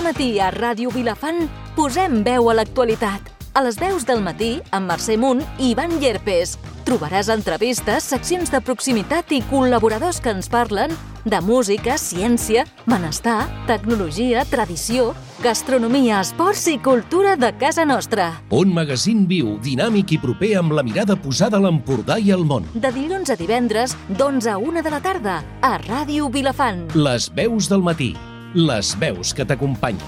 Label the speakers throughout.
Speaker 1: matí a Ràdio Vilafant posem veu a l'actualitat. A les veus del matí, amb Mercè Munt i Ivan Llerpes. Trobaràs entrevistes, seccions de proximitat i col·laboradors que ens parlen de música, ciència, benestar, tecnologia, tradició, gastronomia, esports i cultura de casa nostra.
Speaker 2: Un magazín viu, dinàmic i proper amb la mirada posada a l'Empordà i al món.
Speaker 1: De dilluns a divendres, d'11 a 1 de la tarda, a Ràdio Vilafant.
Speaker 2: Les veus del matí. Les veus que t'acompanyen.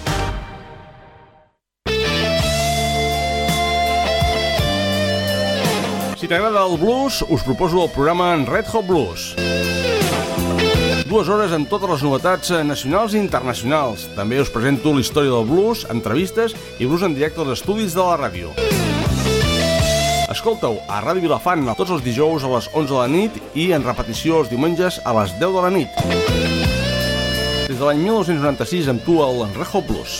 Speaker 3: Si t'agrada el blues, us proposo el programa en Red Hot Blues. 2 hores amb totes les novetats nacionals i internacionals. També us presento la història del blues, entrevistes i blues en directe als estudis de la ràdio. Escolta-ho a Ràdio Vilafant tots els dijous a les 11 de la nit i en repetició els diumenges a les 10 de la nit. Des de l'any 1996 amb tu el Red Hot Blues.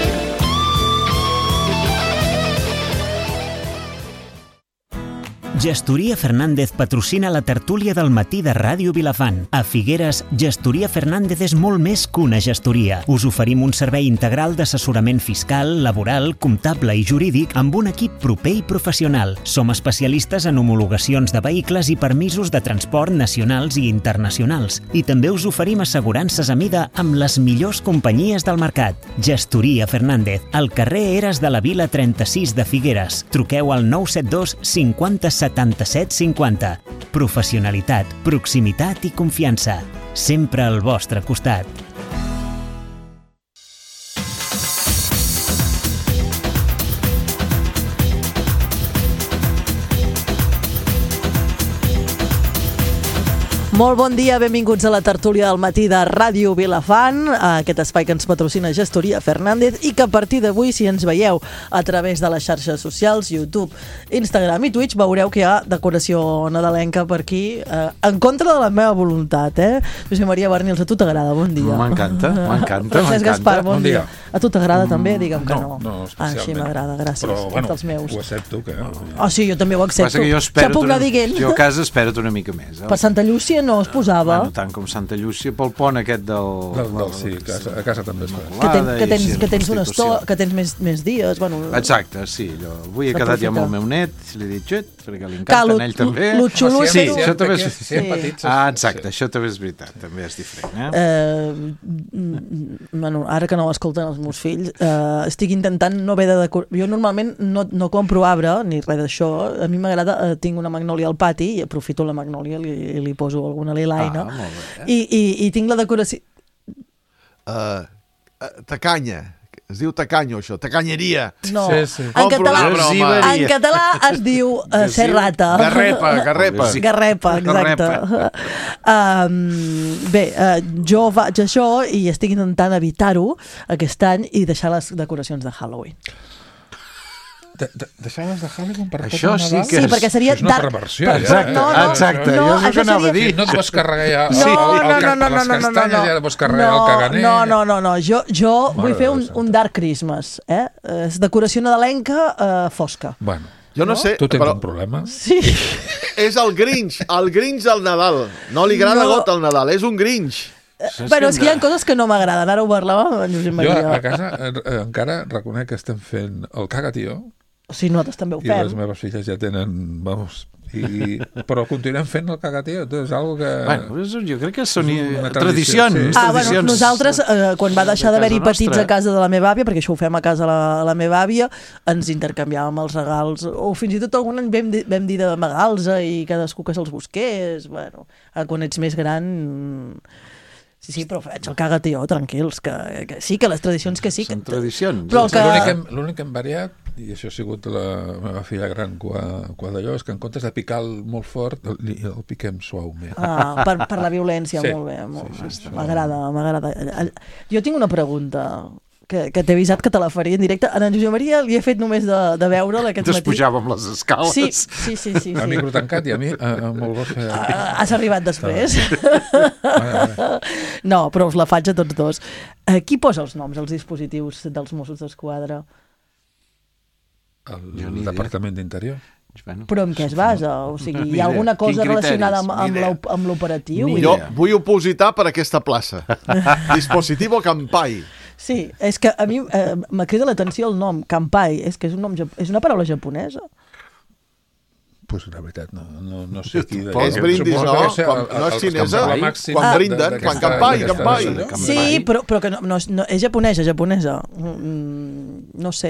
Speaker 4: Gestoria Fernández patrocina la tertúlia del matí de Ràdio Vilafant. A Figueres, Gestoria Fernández és molt més que una gestoria. Us oferim un servei integral d'assessorament fiscal, laboral, comptable i jurídic amb un equip proper i professional. Som especialistes en homologacions de vehicles i permisos de transport nacionals i internacionals. I també us oferim assegurances a mida amb les millors companyies del mercat. Gestoria Fernández, al carrer Eres de la Vila 36 de Figueres. Truqueu al 972 50 77 50. Professionalitat, proximitat i confiança. Sempre al vostre costat.
Speaker 5: Molt bon dia, benvinguts a la tertúlia del matí de Ràdio Vilafant, aquest espai que ens patrocina Gestoria Fernández i que a partir d'avui, si ens veieu a través de les xarxes socials, YouTube, Instagram i Twitch, veureu que hi ha decoració nadalenca per aquí, en contra de la meva voluntat, Josep Maria Bernils, a tu t'agrada? Bon dia.
Speaker 6: M'encanta.
Speaker 5: Francesc Gaspar, bon dia. A tu t'agrada també? Digue'm que no.
Speaker 6: No, especialment.
Speaker 5: Així m'agrada, gràcies.
Speaker 6: Però, bueno,
Speaker 5: els meus.
Speaker 6: ho accepto, que...
Speaker 5: Sí, jo també ho accepto.
Speaker 6: Jo puc anar dient. Jo a casa espera't una mica més.
Speaker 5: Per Santa Llúcia no es posava.
Speaker 6: Bueno, tant com Santa Llúcia, pel pont aquest
Speaker 7: Sí, a casa també es fa.
Speaker 5: Que tens una estona, que tens més dies. Bueno,
Speaker 6: exacte, sí. Avui he quedat ja amb el meu net, li he dit xut, perquè li encanta a ell també.
Speaker 5: Lo xulo és
Speaker 6: fer-ho.
Speaker 7: Això també és...
Speaker 6: exacte, això també és veritat, també és diferent.
Speaker 5: Bueno, ara que no escolten els meus fills, estic intentant no haver de decorar. Jo normalment no compro arbre ni res d'això. A mi m'agrada, tinc una magnòlia al pati i aprofito la magnòlia i li poso alguna lilaina i tinc la decoració.
Speaker 8: Tacanya, es diu tacanyo això, tacanyeria.
Speaker 5: No,
Speaker 7: sí.
Speaker 5: En català es diu serrata. Garrepa, exacte. Bé, jo faig això i estic intentant evitar-ho aquest any i deixar les decoracions de Halloween.
Speaker 7: Deixar-les de Halloween per
Speaker 6: això sí que
Speaker 5: és... Sí, perquè seria...
Speaker 7: És una perversió,
Speaker 6: Exacte, jo és el que anava a dir.
Speaker 7: No et vols carregar ja les castanyes, ja vols carregar el caganer.
Speaker 5: No, jo vull fer un Dark Christmas, és decoració nadalenca fosca.
Speaker 7: Bueno,
Speaker 8: jo no sé,
Speaker 7: tu tens un problema.
Speaker 5: Sí.
Speaker 8: És el Grinch del Nadal. No li agrada got el Nadal, és un Grinch.
Speaker 5: Però és que hi ha coses que no m'agraden. Ara ho parlàvem amb Josep Maria.
Speaker 7: Jo a casa encara reconec que estem fent el cagatio.
Speaker 5: Sí, nosaltres també ho fem.
Speaker 7: I les meves filles ja tenen... Però continuem fent el cagatio. És algo que...
Speaker 6: Bueno, jo crec que són tradicions.
Speaker 5: Bueno, nosaltres, quan va deixar d'haver-hi petits a casa de la meva àvia, perquè això ho fem a casa la meva àvia, ens intercanviàvem els regals, o fins i tot algun any vam dir d'amagar-los i cadascú que se'ls busqués. Bueno, quan ets més gran... Sí, però faig el cagatio, tranquils, que sí, que les tradicions que sí.
Speaker 6: Són tradicions.
Speaker 7: L'únic que hem variat, i això ha sigut la meva filla gran quan d'allò, és que en comptes de picar molt fort, el piquem suaument.
Speaker 5: Per la violència, sí, molt bé. Sí, m'agrada. Jo tinc una pregunta que t'he avisat que te la faria en directe. En Josep Maria li he fet només de veure'l aquest matí.
Speaker 6: Despujàvem les escales.
Speaker 5: Sí.
Speaker 7: El micro tancat i a mi molt bo fer...
Speaker 5: Has arribat després. No, però us la faig a tots dos. Qui posa els noms als dispositius dels Mossos d'Esquadra?
Speaker 7: El Departament d'Interior.
Speaker 5: Però en què es basa? O sigui, hi ha alguna cosa relacionada amb l'operatiu?
Speaker 8: Jo vull opositar per aquesta plaça. Dispositivo Campai.
Speaker 5: Sí, és que a mi m'ha cridat l'atenció el nom, Kampai, és que és una paraula japonesa.
Speaker 7: Pues la veritat, no sé qui...
Speaker 8: És brindis, no? No és xinesa? Quan brinden, quan campai.
Speaker 5: Sí, però que no, és japonesa. No sé.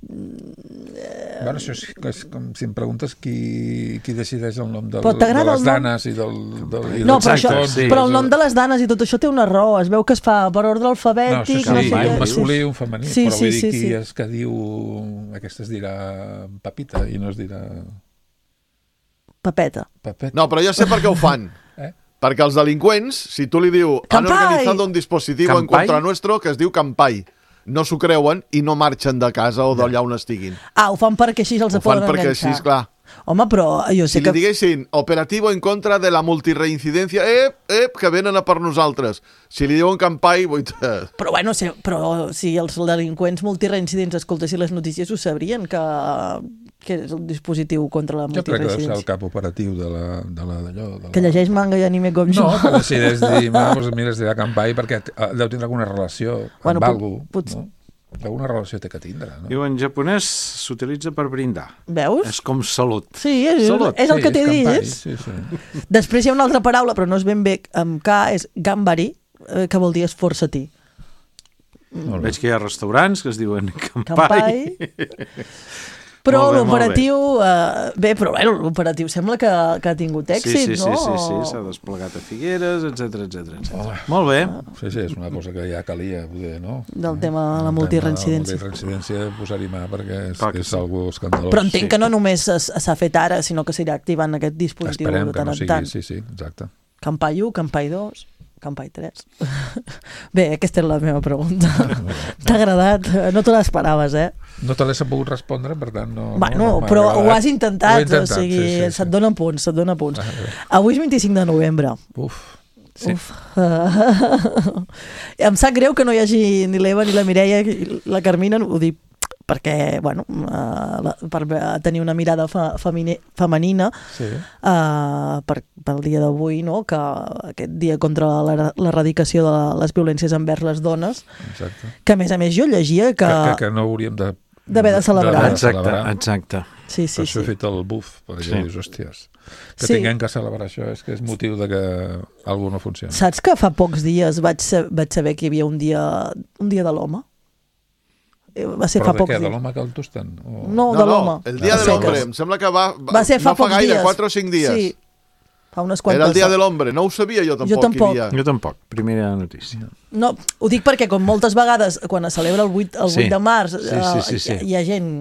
Speaker 7: Bueno, això és com si em preguntes qui decideix el nom de les danes i del...
Speaker 5: No, però el nom de les danes i tot això té una raó. Es veu que es fa per ordre alfabètic.
Speaker 7: No, sí, un masculí i un femení, però vull dir qui és que diu... Aquesta es dirà Pepita i no es dirà...
Speaker 5: Papeta.
Speaker 8: No, però ja sé per què ho fan. Perquè els delinqüents, si tu li diu han organitzat un dispositivo en contra nuestro que es diu Kampai, no s'ho creuen i no marxen de casa o d'allà on estiguin.
Speaker 5: Ho fan perquè així els poden enganxar.
Speaker 8: Ho fan perquè així, clar.
Speaker 5: Home, però jo sé que...
Speaker 8: Si li diguessin operativo en contra de la multireincidència, que venen a per nosaltres. Si li diuen Kampai...
Speaker 5: Però bueno, però si els delinqüents multireincidents escoltessin les notícies ho sabrien que és el dispositiu contra la multireincidència.
Speaker 7: Jo crec que deu ser el cap operatiu d'allò.
Speaker 5: Que llegeix manga i anime com jo.
Speaker 7: No, que decideix dir, mira, es dirà Kampai perquè deu tindre alguna relació amb algú. Alguna relació té que tindre, no?
Speaker 6: Diu, en japonès s'utilitza per brindar.
Speaker 5: Veus?
Speaker 6: És com salut.
Speaker 5: Sí, és el que t'he dit. Després hi ha una altra paraula, però no és ben bé amb K, és gambari, que vol dir esforça-t'hi.
Speaker 6: Veig que hi ha restaurants que es diuen Kampai.
Speaker 5: Però l'operatiu... Bé, però l'operatiu sembla que ha tingut èxit, no?
Speaker 6: Sí, s'ha desplegat a Figueres, etc. Molt bé.
Speaker 7: Sí, és una cosa que ja calia, poder, no?
Speaker 5: Del tema de la multireincidència.
Speaker 7: La multireincidència, posar-hi mà, perquè és algo escandalós.
Speaker 5: Però entenc que no només s'ha fet ara, sinó que s'irà activant aquest dispositiu de tant en tant.
Speaker 7: Esperem que no sigui, sí, exacte.
Speaker 5: Kampai 1, Kampai 2... Kampai 3. Bé, aquesta és la meva pregunta. T'ha agradat? No te l'esperaves,
Speaker 7: No te l'he pogut respondre, per tant no...
Speaker 5: Bueno, però ho has intentat, o sigui, se't donen punts, Avui és 25 de novembre.
Speaker 7: Sí.
Speaker 5: Em sap greu que no hi hagi ni l'Eva ni la Mireia i la Carmina, ho dic perquè, bueno, per tenir una mirada femenina pel dia d'avui, no? Que aquest dia contra l'erradicació de les violències envers les dones, que a més jo llegia
Speaker 7: que no hauríem
Speaker 5: d'haver de celebrar.
Speaker 6: Exacte.
Speaker 5: Sí.
Speaker 7: Per això he fet el buf, perquè dius, hòsties, que tinguem que celebrar això, és que és motiu de que alguna no funcioni.
Speaker 5: Saps que fa pocs dies vaig saber que hi havia un dia de l'home? Va ser fa pocs dies.
Speaker 7: De l'home que el tosten?
Speaker 5: No, de l'home.
Speaker 8: El dia de l'home, em sembla que va
Speaker 5: ser fa pocs dies.
Speaker 8: 4 o 5 dies.
Speaker 5: Sí, fa unes quantes.
Speaker 8: Era el dia de l'home, no ho sabia jo tampoc.
Speaker 6: Jo tampoc, primera notícia.
Speaker 5: No, ho dic perquè com moltes vegades quan es celebra el 8 de març hi ha gent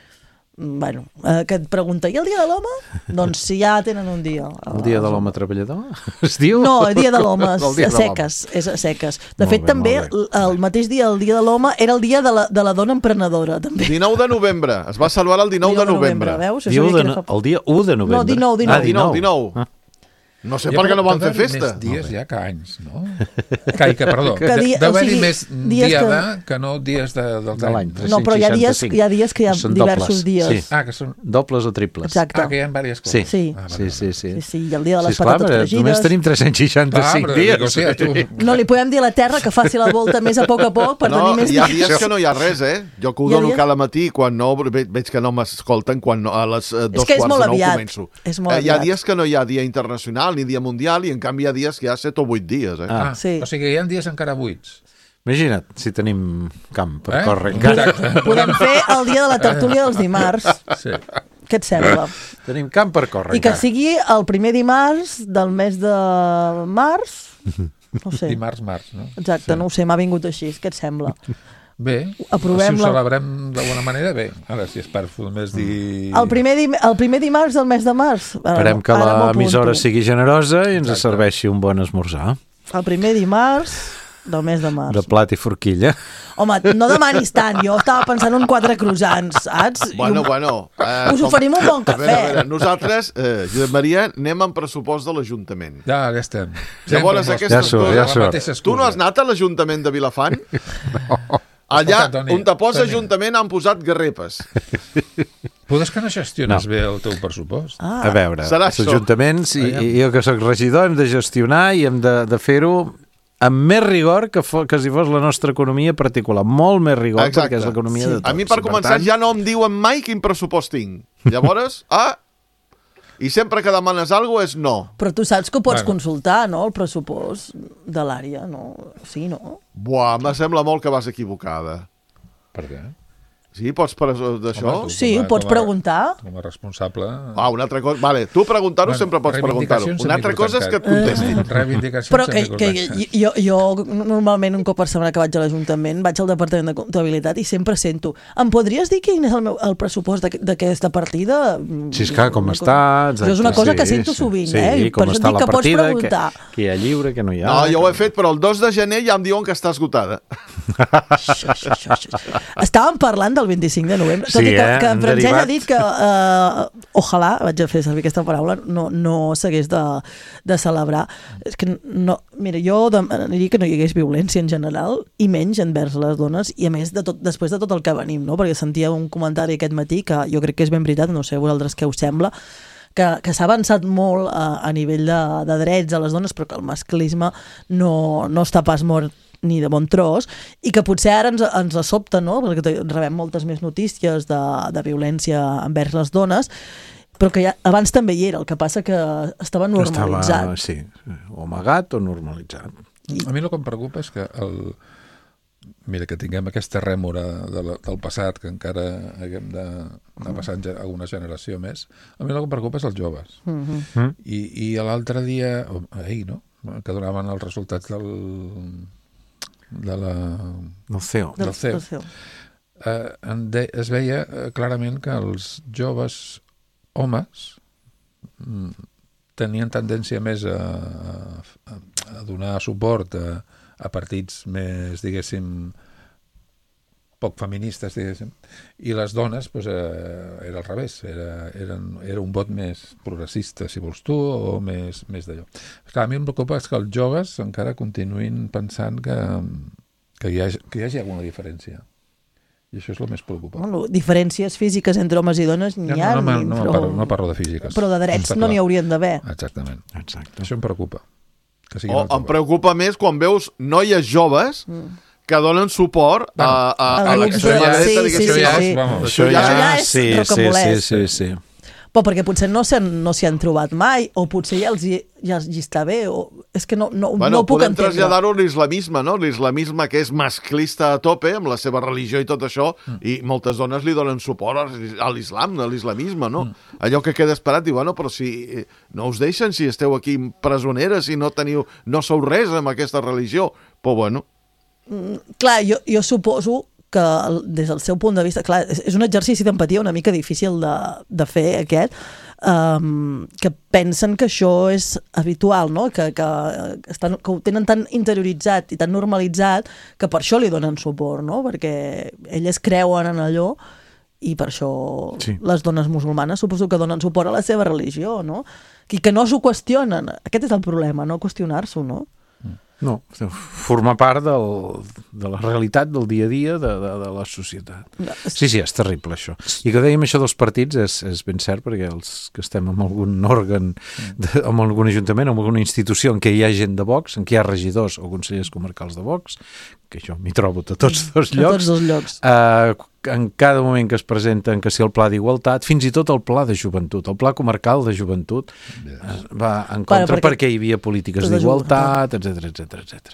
Speaker 5: que et pregunta, i el dia de l'home? Doncs si ja tenen un dia.
Speaker 6: El dia de l'home treballador? Es diu?
Speaker 5: No, el dia de l'home a seques. És a seques. De fet, també el mateix dia, el dia de l'home, era el dia de la dona emprenedora.
Speaker 8: 19 de novembre. Es va celebrar el 19 de novembre.
Speaker 6: Veus? El dia 1 de novembre.
Speaker 5: No,
Speaker 8: 19. No sé per què no van fer festa.
Speaker 7: Més dies ja que anys, no? Perdó, deu haver-hi més diada que no dies de l'any.
Speaker 5: No, però hi ha dies que hi ha diversos dies.
Speaker 6: Que són dobles o triples.
Speaker 5: Exacte.
Speaker 7: Que hi ha diverses coses.
Speaker 5: Sí, i el dia de les patates fregides.
Speaker 6: Només tenim 365 dies.
Speaker 5: No li podem dir a la Terra que faci la volta més a poc per tenir més dies.
Speaker 8: Hi ha dies que no hi ha res, Jo que ho dono cada matí, quan no veig que no m'escolten, quan a les 2:15 començo. Hi ha dies que no hi ha dia internacional ni dia mundial, i en canvi hi ha dies que hi ha 7 o 8 dies.
Speaker 7: O sigui, hi ha dies encara buits.
Speaker 6: Imagina't, si tenim camp per córrer.
Speaker 5: Podem fer el dia de la tertúlia dels dimarts. Què et sembla?
Speaker 6: Tenim camp per córrer.
Speaker 5: I que sigui el primer dimarts del mes de març. No sé.
Speaker 7: Dimarts, no?
Speaker 5: Exacte, no ho sé, m'ha vingut així. Què et sembla?
Speaker 7: Bé, si ho celebrem d'alguna manera, bé. Ara, si és per només dir...
Speaker 5: El primer dimarts del mes de març.
Speaker 6: Esperem que l'emissora sigui generosa i ens serveixi un bon esmorzar.
Speaker 5: El primer dimarts del mes de març.
Speaker 6: De plat i forquilla.
Speaker 5: Home, no demanis tant. Jo estava pensant en 4 croissants, saps?
Speaker 8: Bueno.
Speaker 5: Us oferim un bon cafè.
Speaker 8: A veure, nosaltres, Josep Maria, anem en pressupost de l'Ajuntament.
Speaker 7: Ja estem.
Speaker 8: Llavors, aquestes coses... Tu no has anat a l'Ajuntament de Vilafant?
Speaker 6: No.
Speaker 8: Allà on te posa Ajuntament han posat garrepes.
Speaker 7: Però és que no gestiones bé el teu pressupost.
Speaker 6: A veure, els ajuntaments i jo que soc regidor hem de gestionar i hem de fer-ho amb més rigor que si fos la nostra economia particular. Molt més rigor, perquè és l'economia de tots.
Speaker 8: A mi, per començar, ja no em diuen mai quin pressupost tinc. Llavors, i sempre que demanes alguna cosa és no.
Speaker 5: Però tu saps que ho pots consultar, no?, el pressupost de l'àrea, no? Sí, no?
Speaker 8: Buah, me sembla molt que vas equivocada.
Speaker 7: Per què?
Speaker 8: Sí, pots d'això?
Speaker 5: Sí, ho pots preguntar.
Speaker 7: Com a responsable...
Speaker 8: Una altra cosa... Vale, tu preguntar-ho sempre pots preguntar-ho. Una altra cosa és que et contestin.
Speaker 5: Però que jo normalment un cop per setmana que vaig a l'Ajuntament vaig al Departament de Comptabilitat i sempre sento: em podries dir quin és el pressupost d'aquesta partida?
Speaker 6: Sí, és clar, com està...
Speaker 5: Això és una cosa que sento sovint,
Speaker 6: Sí, com està la partida, que hi ha lliure, que no hi ha...
Speaker 8: No, jo ho he fet, però el 2 de gener ja em diuen que està esgotada.
Speaker 5: Estàvem parlant del 25 de novembre, tot i que en Francesc ha dit que ojalà, vaig a fer servir aquesta paraula, no s'hagués de celebrar. És que no, mira, jo demanaria que no hi hagués violència en general i menys envers les dones, i a més després de tot el que venim, no? Perquè sentia un comentari aquest matí que jo crec que és ben veritat, no sé vosaltres què us sembla, que s'ha avançat molt a nivell de drets a les dones, però que el masclisme no està pas mort ni de bon tros, i que potser ara ens sobta, no?, perquè rebem moltes més notícies de violència envers les dones, però que abans també hi era, el que passa que estava normalitzat.
Speaker 6: Sí, o amagat o normalitzat.
Speaker 7: A mi el que em preocupa és que mira, que tinguem aquesta rèmora del passat, que encara haguem d'anar passant alguna generació més. A mi el que em preocupa és els joves. I l'altre dia, ahir, no?, que donaven els resultats del CEO. Es veia clarament que els joves homes tenien tendència més a donar suport a partits més, diguéssim, poc feministes, diguéssim, i les dones era al revés, era un vot més progressista, si vols tu, o més d'allò. Clar, a mi em preocupa és que els joves encara continuïn pensant que hi hagi alguna diferència. I això és el més preocupant.
Speaker 5: Bueno, diferències físiques entre homes i dones n'hi ha.
Speaker 7: No parlo de físiques.
Speaker 5: Però de drets no n'hi haurien d'haver.
Speaker 7: Exactament. Això em preocupa.
Speaker 8: Em preocupa més quan veus noies joves que donen suport a l'extrema dreta, diguéssim.
Speaker 5: Això ja és rocambolès.
Speaker 6: Sí.
Speaker 5: Però perquè potser no s'hi han trobat mai, o potser ja hi està bé, o és que no puc entendre.
Speaker 8: Podem traslladar-ho a l'islamisme, no? L'islamisme que és masclista a tope, amb la seva religió i tot això, i moltes dones li donen suport a l'islam, a l'islamisme, no? Allò que queda esperat, diu, però si no us deixen, si esteu aquí presoneres, si no sou res amb aquesta religió, però bueno.
Speaker 5: Clar, jo suposo que des del seu punt de vista, clar, és un exercici d'empatia una mica difícil de fer aquest, que pensen que això és habitual, no? Que ho tenen tan interioritzat i tan normalitzat que per això li donen suport, no? Perquè elles creuen en allò i per això les dones musulmanes suposo que donen suport a la seva religió, no? I que no s'ho qüestionen. Aquest és el problema, no qüestionar-s'ho, no?
Speaker 6: No, forma part de la realitat del dia a dia de la societat. Sí, és terrible això. I que dèiem això dels partits és ben cert, perquè els que estem en algun òrgan, en algun ajuntament, en alguna institució en què hi ha gent de Vox, en què hi ha regidors o consellers comarcals de Vox, que jo m'hi trobo a tots dos llocs, en cada moment que es presenten, que si el pla d'igualtat, fins i tot el pla de joventut, el pla comarcal de joventut va en contra perquè hi havia polítiques d'igualtat, etc.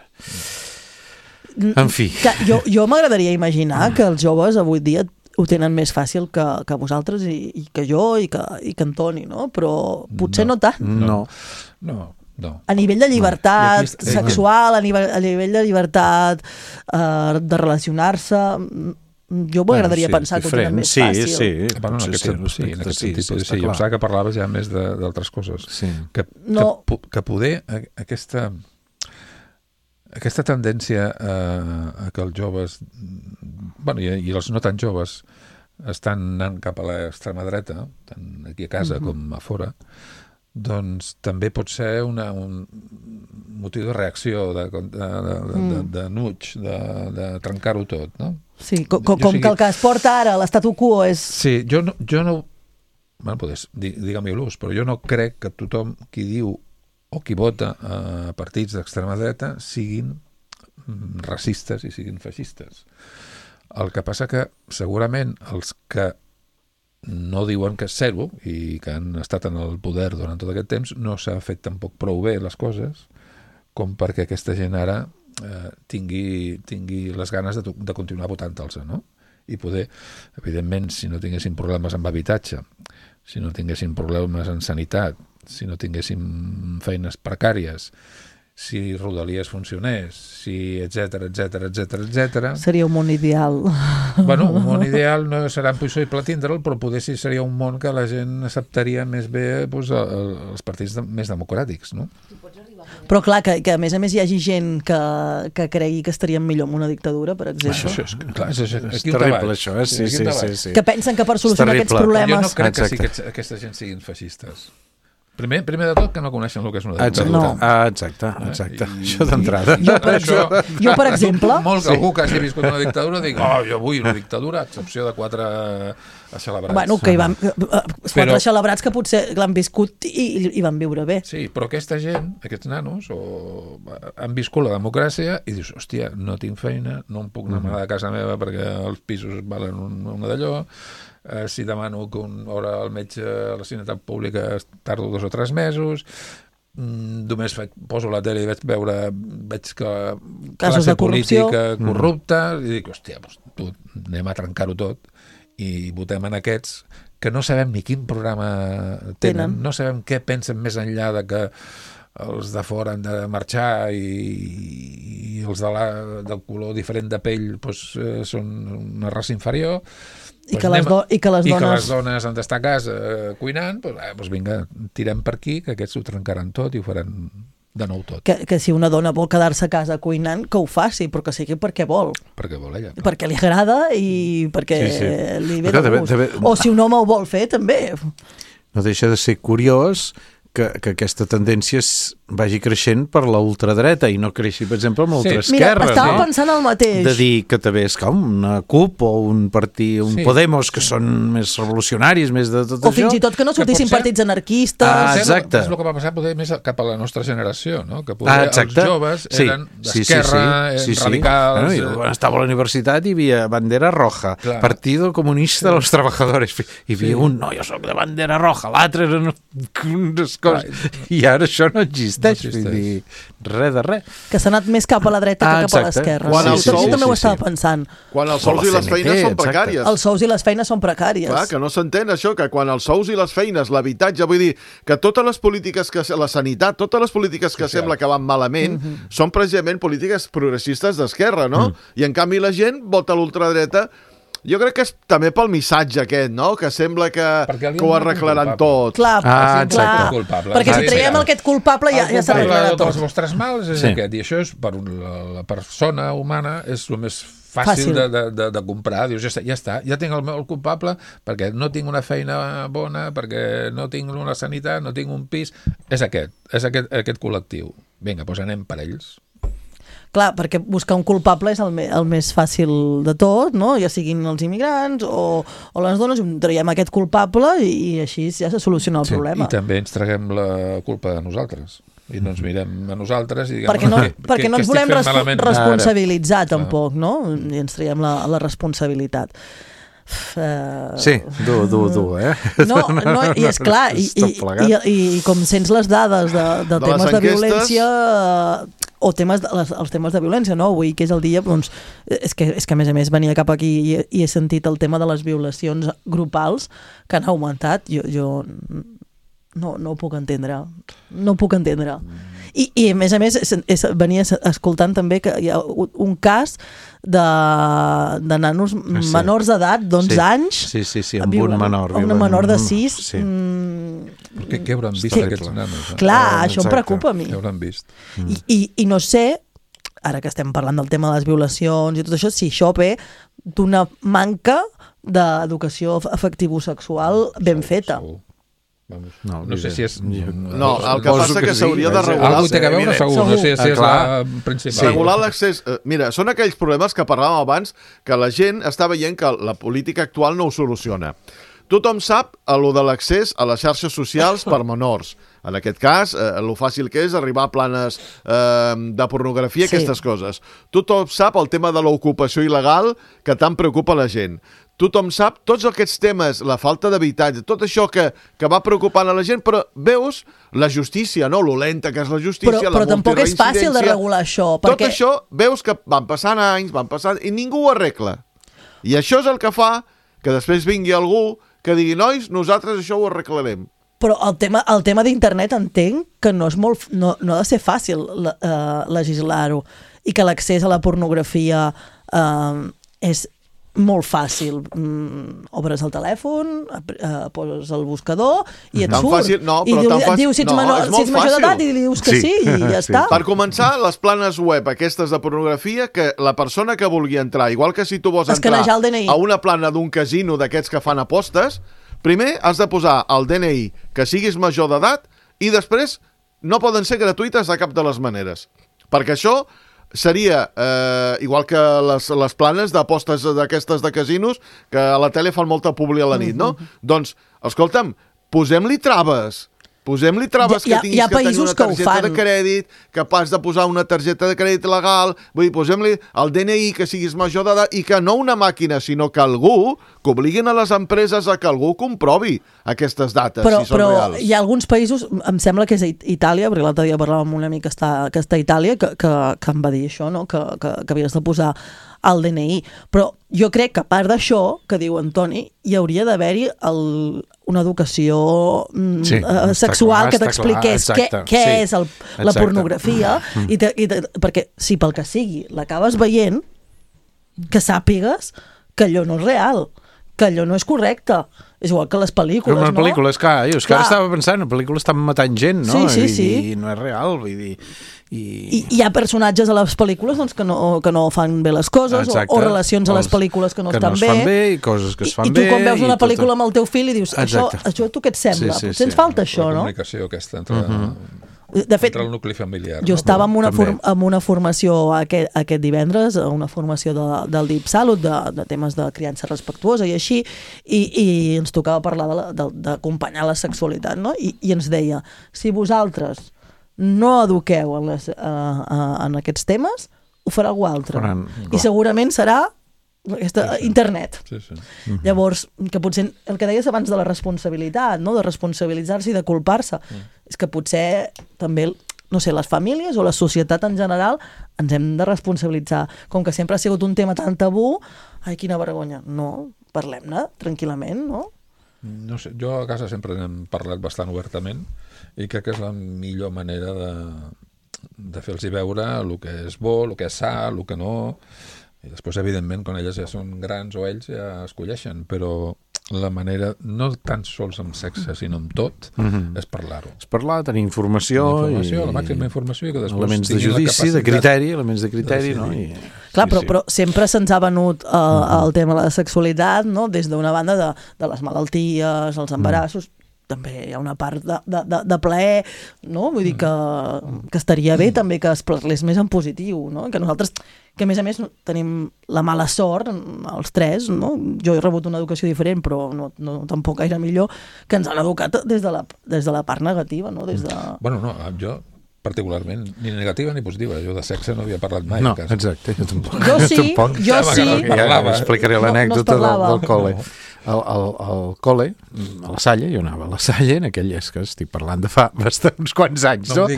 Speaker 6: En fi.
Speaker 5: Jo m'agradaria imaginar que els joves avui dia ho tenen més fàcil que vosaltres i que jo i que en Toni, no? Però potser no tant.
Speaker 7: No.
Speaker 5: A nivell de llibertat sexual, a nivell de llibertat de relacionar-se, jo m'agradaria pensar que ho tenen més fàcil.
Speaker 7: Sí, en aquest sentit. Sí, jo pensava que parlaves ja més d'altres coses. Que poder aquesta tendència a que els joves, i els no tan joves, estan anant cap a l'extrema dreta, tant aquí a casa com a fora, doncs també pot ser un motiu de reacció, de nuig, de trencar-ho tot, no?
Speaker 5: Sí, com que el que es porta ara, l'statu quo és...
Speaker 7: Sí, jo no... Bueno, digue'm-hi l'ús, però jo no crec que tothom qui diu o qui vota a partits d'extrema dreta siguin racistes i siguin feixistes. El que passa que segurament els que no diuen que és zero i que han estat en el poder durant tot aquest temps no s'ha fet tampoc prou bé les coses com perquè aquesta gent ara tingui les ganes de continuar votant-los, no? I poder, evidentment, si no tinguessin problemes amb habitatge, si no tinguessin problemes en sanitat, si no tinguessin feines precàries, si Rodalies funcionés, si etc.
Speaker 5: Seria un món ideal.
Speaker 7: Bueno, un món ideal no serà impossible tindre'l, però poder sí seria un món que la gent acceptaria més bé els partits més democràtics, no?
Speaker 5: Però clar, que a més hi hagi gent que cregui que estaríem millor amb una dictadura, per exemple.
Speaker 6: Això és terrible, això, eh? Sí.
Speaker 5: Que pensen que per solucionar aquests problemes...
Speaker 7: Jo no crec que aquesta gent siguin feixistes. Primer de tot, que no coneixen el que és una
Speaker 6: dictadura. Exacte. Això d'entrada.
Speaker 5: Jo, per exemple...
Speaker 7: Algú que hagi viscut una dictadura dic, jo vull una dictadura, a excepció de 4 axelabrats.
Speaker 5: Bueno, que 4 axelabrats que potser l'han viscut i van viure bé.
Speaker 7: Sí, però aquesta gent, aquests nanos, han viscut la democràcia i dius, hòstia, no tinc feina, no em puc anar a casa meva perquè els pisos valen una d'allò, si demano que una hora al metge a la sanitat pública tardo 2 o 3 mesos, només poso la tele i veig que classe política corrupta i dic, hòstia, anem a trencar-ho tot i votem en aquests que no sabem ni quin programa tenen, no sabem què pensen més enllà de que els de fora han de marxar i els del color diferent de pell són una raça inferior. I que les dones han d'estar a casa cuinant, vinga, tirem per aquí, que aquests ho trencaran tot i ho faran de nou tot.
Speaker 5: Que si una dona vol quedar-se a casa cuinant, que ho faci, però que sigui perquè vol.
Speaker 7: Perquè vol ella.
Speaker 5: Perquè li agrada i perquè li ve de gust. O si un home ho vol fer, també.
Speaker 6: No deixa de ser curiós que aquesta tendència vagi creixent per la ultradreta i no creixi, per exemple, amb l'ultraesquerra.
Speaker 5: Mira, estava pensant el mateix.
Speaker 6: De dir que també és com una CUP o un partit, Podemos, que són més revolucionaris, més de tot això.
Speaker 5: O fins i tot que no sortissin partits anarquistes.
Speaker 6: Exacte.
Speaker 7: És el que va passar poder més cap a la nostra generació, no? Que poder els joves eren d'esquerra, radicals...
Speaker 6: Estava a la universitat i hi havia bandera roja, Partido Comunista de los Trabajadores. Hi havia un, no, jo soc de bandera roja, l'altre eren unes coses... I ara això no existeix. Vull dir, res de res.
Speaker 5: Que s'ha anat més cap a la dreta que cap a l'esquerra. Jo també ho estava pensant.
Speaker 8: Quan els sous i les feines són precàries.
Speaker 5: Els sous i les feines són precàries.
Speaker 8: Clar, que no s'entén això, que quan els sous i les feines, l'habitatge, vull dir, que totes les polítiques, la sanitat, totes les polítiques que sembla que van malament, són precisament polítiques progressistes d'esquerra, no? I en canvi la gent vota a l'ultradreta. Jo crec que és també pel missatge aquest, no? Que sembla que ho arreglaran tot.
Speaker 5: Clar. Perquè si traiem aquest culpable ja s'arreglarà tot.
Speaker 7: Tots els vostres mals és aquest. I això és per la persona humana és el més fàcil de comprar. Dius, ja està, ja tinc el culpable perquè no tinc una feina bona, perquè no tinc una sanitat, no tinc un pis. És aquest col·lectiu. Vinga, doncs anem per ells.
Speaker 5: Clar, perquè buscar un culpable és el més fàcil de tot, no? Ja siguin els immigrants o les dones, traiem aquest culpable i així ja se soluciona el problema.
Speaker 7: I també ens traguem la culpa de nosaltres. I no ens mirem a nosaltres i diguem...
Speaker 5: Perquè no ens volem responsabilitzar tampoc, no? I ens traiem la responsabilitat.
Speaker 6: Sí, dur, eh?
Speaker 5: No, i és clar, i com sents les dades de temes de violència... o els temes de violència, no? Avui, que és el dia, doncs, és que a més a més venia cap aquí i he sentit el tema de les violacions grupals que han augmentat. Jo no ho puc entendre. No ho puc entendre. I a més, venia escoltant també que hi ha un cas de nanos menors d'edat, d'11 anys.
Speaker 6: Sí, amb un menor.
Speaker 5: Una menor de 6.
Speaker 7: Què hauran vist aquests nanos?
Speaker 5: Clar, això em preocupa a mi.
Speaker 7: Què hauran vist?
Speaker 5: I no sé, ara que estem parlant del tema de les violacions i tot això, si això ve d'una manca d'educació afectivo-sexual ben feta.
Speaker 7: No sé si és...
Speaker 8: No, el que passa que s'hauria de regular...
Speaker 7: Algú té que veure, segur. No sé si és la principal.
Speaker 8: Regular l'accés... Mira, són aquells problemes que parlàvem abans que la gent està veient que la política actual no ho soluciona. tothom sap el de l'accés a les xarxes socials per menors. En aquest cas, lo fàcil que és arribar a planes de pornografia, aquestes coses. Tothom sap el tema de l'ocupació il·legal que tant preocupa la gent. Tothom sap tots aquests temes, la falta d'habitatge, tot això que va preocupant a la gent, però veus la justícia, no? Lo lenta que és la justícia,
Speaker 5: però tampoc és fàcil de regular això.
Speaker 8: Tot això, veus que van passant anys, i ningú ho arregla. I això és el que fa que després vingui algú que digui, nois, nosaltres això ho arreglarem.
Speaker 5: Però el tema d'internet entenc que no ha de ser fàcil legislar-ho i que l'accés a la pornografia és molt fàcil. Obres el telèfon, poses el buscador i et surt. I dius si ets major d'edat i dius que sí i ja està.
Speaker 8: Per començar, les planes web aquestes de pornografia, que la persona que vulgui entrar, igual que si tu vols entrar a una plana d'un casino d'aquests que fan apostes, primer has de posar el DNI, que siguis major d'edat, i després no poden ser gratuïtes de cap de les maneres. Perquè això seria igual que les planes d'apostes d'aquestes de casinos, que a la tele fan molta publi a la nit, no? Doncs, escolta'm, posem-li traves. Posem-li traves que tinguis que tenir una targeta de crèdit, capaç de posar una targeta de crèdit legal, vull dir, posem-li el DNI, que siguis major d'edat, i que no una màquina, sinó que algú, que obliguin a les empreses a que algú comprovi aquestes dates, si són reals.
Speaker 5: Però hi ha alguns països, em sembla que és Itàlia, perquè l'altre dia parlàvem amb un amic que està a Itàlia, que em va dir això, no? que havies de posar el DNI. Però jo crec que a part d'això, que diu Antoni, hi hauria d'haver-hi una educació sexual que t'expliqués què és la pornografia, perquè si pel que sigui l'acabes veient, que sàpigues que allò no és real, que allò no és correcte. És igual que les pel·lícules, no?
Speaker 6: Les pel·lícules, clar, és que ara estava pensant, les pel·lícules estan matant gent, no? I no és real, vull dir...
Speaker 5: I hi ha personatges a les pel·lícules que no fan bé les coses, o relacions a les pel·lícules que no estan bé.
Speaker 6: Que no es fan bé i coses que es fan bé.
Speaker 5: I tu quan veus una pel·lícula amb el teu fill i dius, això tu què et sembla? Potser ens falta això, no?
Speaker 7: La comunicació aquesta entre el nucli familiar.
Speaker 5: Jo estava en una formació aquest divendres, una formació del Deep Salut, de temes de criança respectuosa i així, i ens tocava parlar d'acompanyar la sexualitat, no? I ens deia, si vosaltres no eduqueu en aquests temes, ho farà algú altre. I segurament serà internet. Llavors, que potser el que deies abans de la responsabilitat, no? De responsabilitzar-se i de culpar-se, és que potser també, no sé, les famílies o la societat en general ens hem de responsabilitzar. Com que sempre ha sigut un tema tan tabú, ai, quina vergonya. No, parlem-ne tranquil·lament, no?
Speaker 7: No sé, jo a casa sempre n'hem parlat bastant obertament i crec que és la millor manera de fer-los veure el que és bo, el que és sa, el que no. I després, evidentment, quan elles ja són grans o ells ja escolleixen, però la manera, no tan sols amb sexe, sinó amb tot, és parlar-ho.
Speaker 6: És parlar, tenir informació,
Speaker 7: la màxima informació, i que després
Speaker 6: elements de judici, de criteri, elements de criteri, no?
Speaker 5: Clar, però sempre se'ns ha venut el tema de la sexualitat, no? Des d'una banda de les malalties, els embarassos, també hi ha una part de plaer, no? Vull dir que estaria bé també que es parlés més en positiu, no? Que nosaltres, que a més tenim la mala sort, els tres, no? Jo he rebut una educació diferent, però no tampoc gaire millor, que ens han educat des de la part negativa, no?
Speaker 7: Bueno, no, jo particularment, ni negativa ni positiva. Jo de sexe no havia parlat mai.
Speaker 6: No, exacte, jo tampoc.
Speaker 5: Jo sí.
Speaker 6: Ja explicaré l'anècdota del col·le. Al col·le, a la Salle, jo anava a la Salle, en aquelles que estic parlant de fa uns quants anys, no?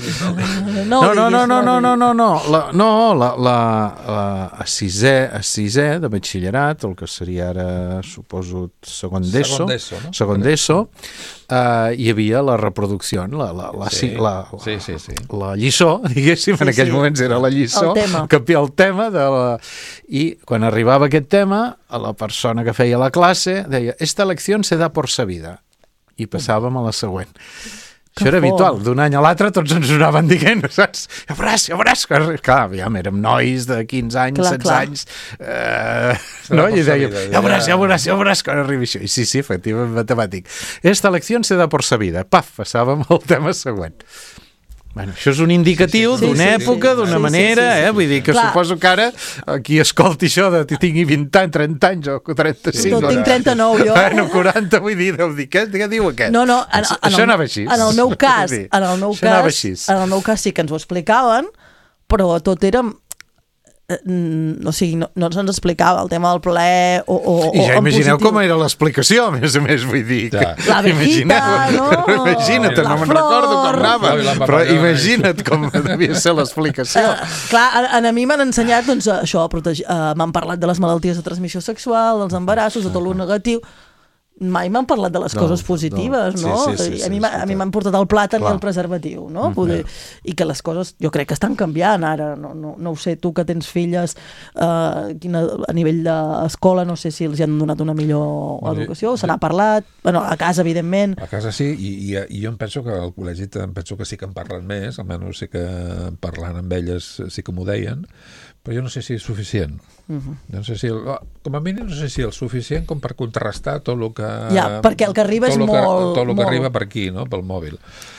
Speaker 6: No, a sisè de batxillerat, el que seria ara, suposo, segon d'ESO, hi havia la reproducció, la lliçó, diguéssim, en aquells moments era la lliçó, el tema, i quan arribava aquest tema, la persona que feia la classe deia, esta lección se da por sabida, i passàvem a la següent. Això era habitual, d'un any a l'altre tots ens ho anaven dient, saps? Ja veuràs, clar, aviam, érem nois de 15 anys, 16 anys, no? I dèiem, ja veuràs quan arribi això. I sí, efectivament, matemàtic. Esta lección se da por sabida. Paf, passàvem al tema següent. Bueno, això és un indicatiu d'una època, d'una manera, vull dir que suposo que ara qui escolti això de tingui 20 anys, 30 anys o 35...
Speaker 5: No, tinc 39, jo.
Speaker 6: Bueno, 40, vull dir, deu dir, què diu aquest?
Speaker 5: No,
Speaker 6: això anava així.
Speaker 5: En el meu cas sí que ens ho explicaven, però tot era... o sigui, no se'ns explicava el tema del plaer
Speaker 6: i ja imagineu com era l'explicació, a més, vull dir
Speaker 5: la vejita, no?
Speaker 6: Imagina't, no me'n recordo com anava, però imagina't com devia ser l'explicació.
Speaker 5: Clar, a mi m'han ensenyat doncs, això, m'han parlat de les malalties de transmissió sexual, dels embarassos, de tot el negatiu. Mai m'han parlat de les coses positives, no? A mi m'han portat el plàtan i el preservatiu, no? I que les coses, jo crec que estan canviant ara, no ho sé, tu que tens filles a nivell d'escola, no sé si els han donat una millor educació, se n'ha parlat, bueno, a casa evidentment.
Speaker 7: A casa sí, i jo em penso que al col·legi penso que sí que en parlen més, almenys sí que parlant amb elles sí que m'ho deien, però jo no sé si és suficient. No sé si com a mínim no sé si és suficient com per contrastar tot el que...
Speaker 5: Ja, perquè el que arriba és molt...
Speaker 7: Tot el que arriba per aquí, no? Pel mòbil.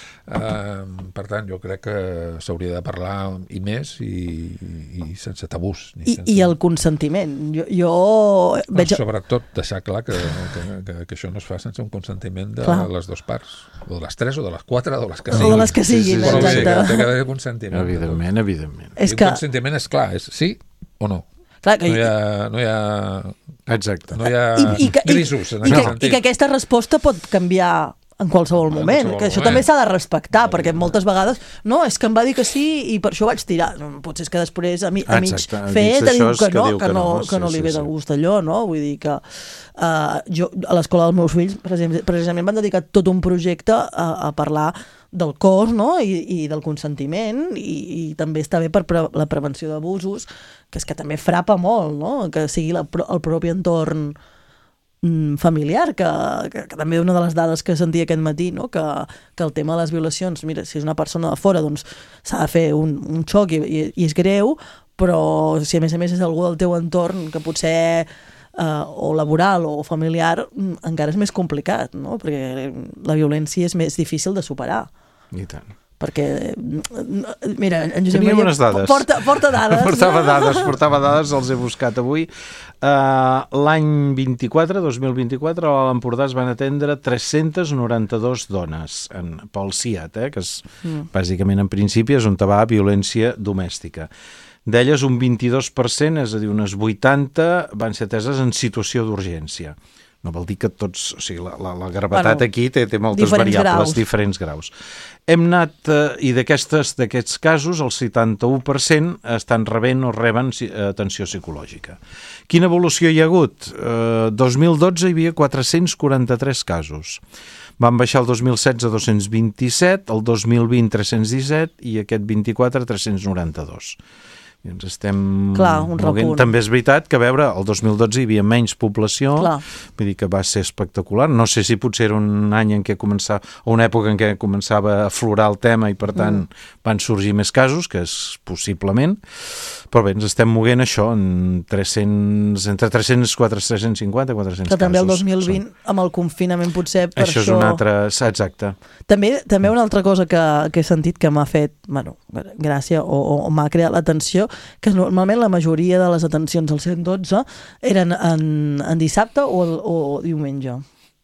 Speaker 7: Per tant, jo crec que s'hauria de parlar i més i sense tabús.
Speaker 5: I el consentiment. Jo veig...
Speaker 7: Sobretot deixar clar que això no es fa sense un consentiment de les dues parts. O de les 3, o de les 4, o de les que siguin.
Speaker 5: O de les que siguin, exacte.
Speaker 7: Té que haver consentiment.
Speaker 6: Evidentment.
Speaker 7: I el consentiment és clar, és sí o no.
Speaker 5: Clar,
Speaker 7: no hi ha...
Speaker 6: Exacte.
Speaker 7: No hi ha grisos en aquest sentit.
Speaker 5: I que aquesta resposta pot canviar en qualsevol moment, que això també s'ha de respectar, perquè moltes vegades és que em va dir que sí i per això vaig tirar. Potser és que després a mig fer te diu que no li ve de gust allò, no? Vull dir que jo a l'escola dels meus fills precisament van dedicar tot un projecte a parlar del cos, no? I del consentiment, i també està bé per la prevenció d'abusos, que és que també frapa molt, no? Que sigui el propi entorn familiar, que també una de les dades que sentia aquest matí, no? Que el tema de les violacions, mira, si és una persona de fora, doncs s'ha de fer un xoc i és greu, però si a més és algú del teu entorn que potser o laboral o familiar, encara és més complicat, no? Perquè la violència és més difícil de superar.
Speaker 6: I tant.
Speaker 5: Perquè, mira, en Josep
Speaker 6: Maria unes dades.
Speaker 5: Porta dades.
Speaker 6: Portava dades, els he buscat avui. L'any 2024, a l'Empordà es van atendre 392 dones pel CIAT, que és, bàsicament, en principi, és on va violència domèstica. D'elles, un 22%, és a dir, unes 80, van ser ateses en situació d'urgència. No vol dir que tots... O sigui, la gravetat aquí té moltes variables, diferents graus. Hem anat, i d'aquests casos, el 71% estan rebent o reben atenció psicològica. Quina evolució hi ha hagut? 2012 hi havia 443 casos. Van baixar el 2016 a 227, el 2020 317 i aquest 24 392. I ens estem...
Speaker 5: Clar, un repunt.
Speaker 6: També és veritat que, a veure, el 2012 hi havia menys població, vull dir que va ser espectacular. No sé si potser era un any en què començava, o una època en què començava a aflorar el tema i, per tant, van sorgir més casos, que és possiblement, però bé, ens estem moguent això entre 300, 450, 400 casos.
Speaker 5: Que també el 2020, amb el confinament, potser per això...
Speaker 6: Això és un altre... Exacte.
Speaker 5: També una altra cosa que he sentit que m'ha fet, gràcia o m'ha creat l'atenció, que normalment la majoria de les atencions al 112 eren en dissabte o diumenge.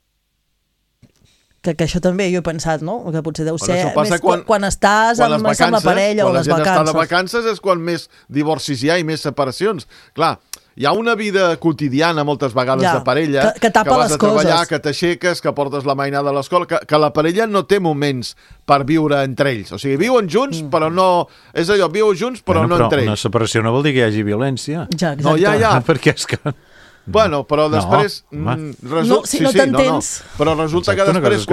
Speaker 5: Que això també jo he pensat, no? Que potser deu ser més quan estàs amb la parella o les vacances.
Speaker 8: Quan la gent està de vacances és quan més divorcis hi ha i més separacions. Clar, hi ha una vida quotidiana moltes vegades de parella,
Speaker 5: que tapa
Speaker 8: vas
Speaker 5: les
Speaker 8: a treballar,
Speaker 5: coses,
Speaker 8: que t'aixeques, que portes la mainada a l'escola, que la parella no té moments per viure entre ells. O sigui, viuen junts, però no... És allò, viuen junts, però no entre ells.
Speaker 6: Una separació no vol dir que hi hagi violència.
Speaker 5: Ja,
Speaker 8: no, ja.
Speaker 6: Perquè és que...
Speaker 8: Bueno, però després...
Speaker 5: Si no t'entens...
Speaker 8: Però resulta que després,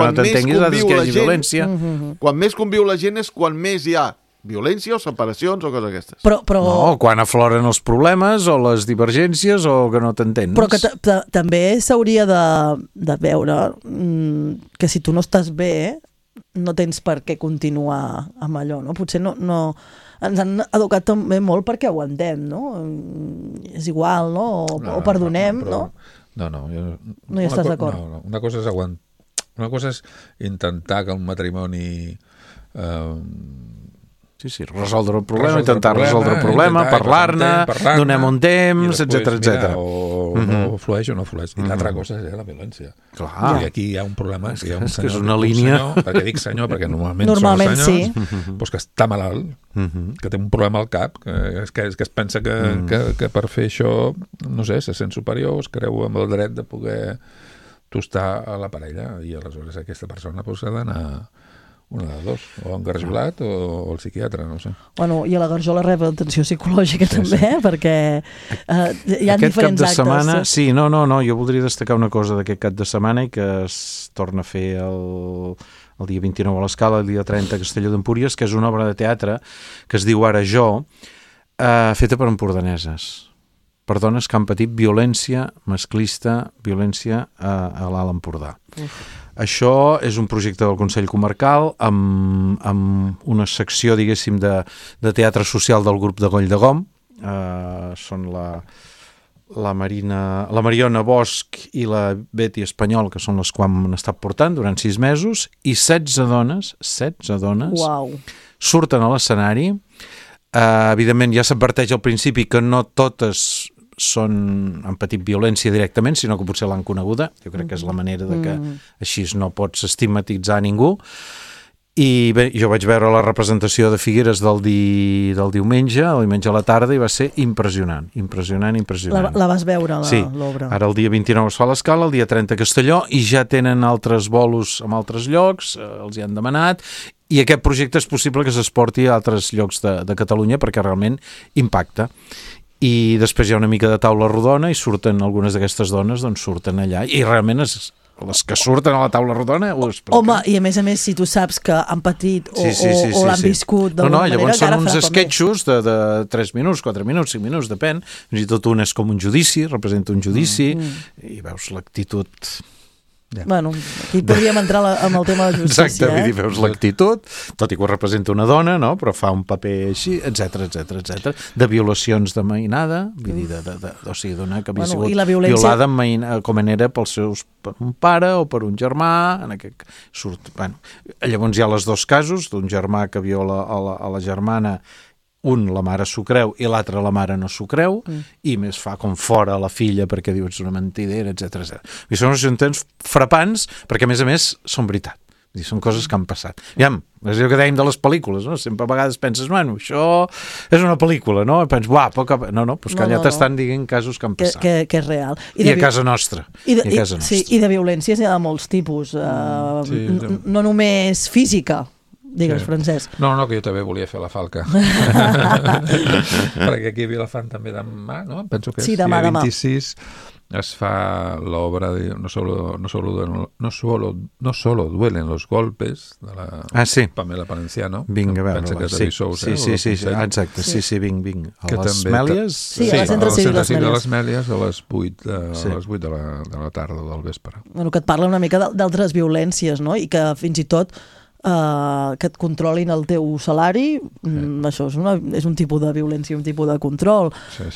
Speaker 8: quan més conviu la gent és quan més hi ha violència o separacions o coses aquestes.
Speaker 5: Però...
Speaker 6: No, quan afloren els problemes o les divergències o que no t'entens.
Speaker 5: Però que també s'hauria de veure que si tu no estàs bé, no tens per què continuar amb allò, no? Potser no ens han educat també molt perquè aguantem, no? És igual, no? O perdonem, no?
Speaker 7: No
Speaker 5: hi estàs d'acord?
Speaker 7: No. Una cosa és intentar que un matrimoni
Speaker 6: Sí, resoldre el problema, intentar resoldre el problema, parlar-ne, donem un temps, etc.
Speaker 7: O no flueix o no flueix. I l'altra cosa és la violència.
Speaker 6: Clar.
Speaker 7: I aquí hi ha un problema, hi ha un senyor,
Speaker 6: és una línia...
Speaker 7: perquè dic senyor, perquè normalment són senyors, doncs que està malalt, que té un problema al cap, que es pensa que per fer això, no sé, se sent superior, es creu amb el dret de poder tostar a la parella, i aleshores aquesta persona ha d'anar una de dos, o engarjolat o el psiquiatre, no sé.
Speaker 5: Bueno, i a la garjola rep atenció psicològica també, perquè hi ha diferents actes.
Speaker 6: Setmana, sí, no, jo voldria destacar una cosa d'aquest cap de setmana i que es torna a fer el dia 29 a l'Escala, el dia 30 a Castelló d'Empúries, que és una obra de teatre que es diu Ara jo, feta per empordaneses, per dones que han patit violència masclista, violència a l'Alt Empordà. Això és un projecte del Consell Comarcal amb una secció, diguéssim, de teatre social del grup de Goll de Gom. Són la Mariona Bosch i la Betty Espanyol, que són les que han estat portant durant 6 mesos, i 16 dones surten a l'escenari. Evidentment, ja s'adverteix al principi que no totes han patit violència directament, sinó que potser l'han coneguda. Jo crec que és la manera de que així no pots estigmatitzar ningú. I bé, jo vaig veure la representació de Figueres del diumenge a la tarda, i va ser impressionant.
Speaker 5: La vas veure,
Speaker 6: sí.
Speaker 5: L'obra?
Speaker 6: Ara el dia 29 es fa l'Escala, el dia 30 a Castelló, i ja tenen altres bolos en altres llocs, els hi han demanat, i aquest projecte és possible que s'exporti a altres llocs de Catalunya perquè realment impacta. I després hi ha una mica de taula rodona i surten algunes d'aquestes dones, doncs surten allà, i realment les que surten a la taula rodona ho expliquen.
Speaker 5: Home, i a més si tu saps que han patit o l'han viscut d'alguna manera,
Speaker 6: llavors són uns esquetxos de 3 minuts, 4 minuts, 5 minuts, depèn, fins i tot un és com un judici, representa un judici, i veus l'actitud...
Speaker 5: Ja. Bueno, aquí podríem entrar amb el tema de justícia.
Speaker 6: Exacte, vull dir, veus l'actitud, tot i que ho representa una dona, no? Però fa un paper així, etc. De violacions de mainada, vull dir, o sigui, d'una que havia sigut violada com era per un pare o per un germà, en aquest surt... Bueno, llavors hi ha els dos casos, d'un germà que viola a la germana, la mare s'ho creu i l'altre la mare no s'ho creu, i més fa com fora a la filla perquè diu ets una mentidera, etc. I són uns frapants perquè a més són veritat. Són coses que han passat. Aviam, és el que dèiem de les pel·lícules, no? Sempre a vegades penses, bueno, això és una pel·lícula, no? I penses, doncs que allà t'estan dient casos que han passat.
Speaker 5: Que és real.
Speaker 6: I a casa nostra.
Speaker 5: Sí, i de violències hi ha de molts tipus. No només física. Digues, Francesc.
Speaker 7: No, que jo també volia fer la falca. Perquè aquí a Vilafant també demà, no? Penso que és
Speaker 5: demà.
Speaker 7: 26 es fa l'obra de no solo duelen los golpes de la Pamela Palenciano.
Speaker 6: Vinga, a veure.
Speaker 7: Pensa que és de Bissous,
Speaker 6: sí, exacte. Sí, vinc. A les Mèlies?
Speaker 5: Sí, a la Centre Cívic
Speaker 7: de les Mèlies a les 8 de la tarda o del vespre.
Speaker 5: Bueno, que et parla una mica d'altres violències, no? I que fins i tot que et controlin el teu salari, això és un tipus de violència, un tipus de control.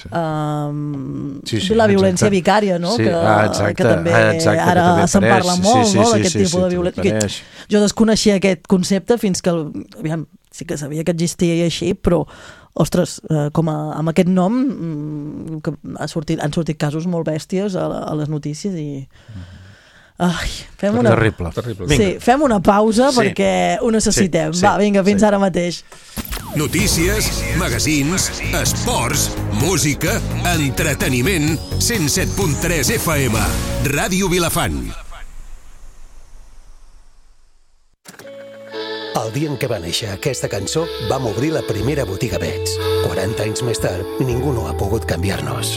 Speaker 5: La violència vicària, no? Que també ara se'n parla molt, d'aquest tipus de violència. Jo desconeixia aquest concepte fins que, aviam, sí que sabia que existia i així, però ostres, amb aquest nom han sortit casos molt bèsties a les notícies i...
Speaker 6: Terrible.
Speaker 5: Sí, fem una pausa perquè ho necessitem. Va, vinga, fins ara mateix.
Speaker 2: Notícies, magazins, esports, música, entreteniment, 107.3 FM, Ràdio Vilafant.
Speaker 9: El dia en què va néixer aquesta cançó vam obrir la primera botiga Bets. 40 anys més tard, ningú no ha pogut canviar-nos.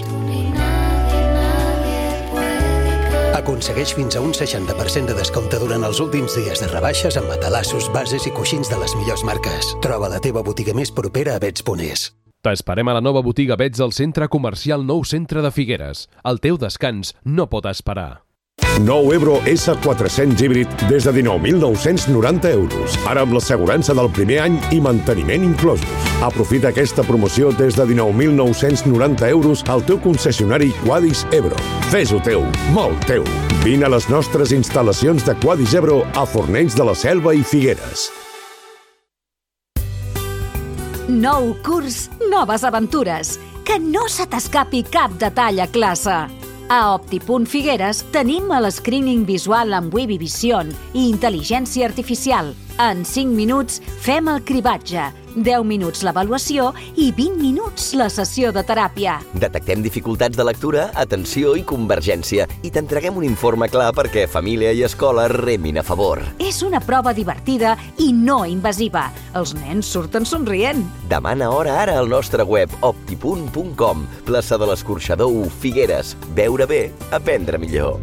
Speaker 9: Aconsegueix fins a un 60% de descompte durant els últims dies de rebaixes amb matalassos, bases i coixins de les millors marques. Troba la teva botiga més propera a Bets.es.
Speaker 10: T'esperem a la nova botiga Bets al Centre Comercial Nou Centre de Figueres. El teu descans no pot esperar.
Speaker 11: Nou Ebro S400 híbrid des de 19.990 euros. Ara amb l'assegurança del primer any i manteniment inclosos. Aprofita aquesta promoció des de 19.990 euros al teu concessionari Quadis Ebro. Fes-ho teu, molt teu. Vine a les nostres instal·lacions de Quadis Ebro a Fornells de la Selva i Figueres.
Speaker 1: Nou curs, noves aventures. Que no se t'escapi cap detall a classe. A Opti.Figueres tenim el screening visual amb Webby Vision i intel·ligència artificial. En 5 minuts fem el cribatge, 10 minuts l'avaluació i 20 minuts la sessió de teràpia.
Speaker 12: Detectem dificultats de lectura, atenció i convergència i t'entreguem un informe clar perquè família i escola remin a favor.
Speaker 1: És una prova divertida i no invasiva. Els nens surten somrient.
Speaker 12: Demana hora ara al nostre web opti.com. Plaça de l'Escorxador 1, Figueres. Veure bé, aprendre millor.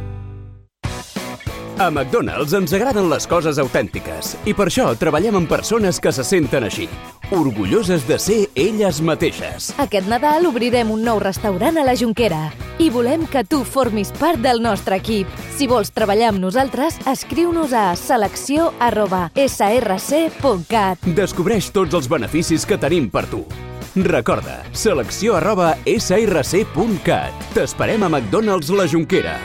Speaker 13: A McDonald's ens agraden les coses autèntiques i per això treballem amb persones que se senten així, orgulloses de ser elles mateixes.
Speaker 14: Aquest Nadal obrirem un nou restaurant a la Jonquera i volem que tu formis part del nostre equip. Si vols treballar amb nosaltres, escriu-nos a selecció@src.cat.
Speaker 13: Descobreix tots els beneficis que tenim per tu. Recorda, selecció@src.cat. T'esperem a McDonald's la Jonquera.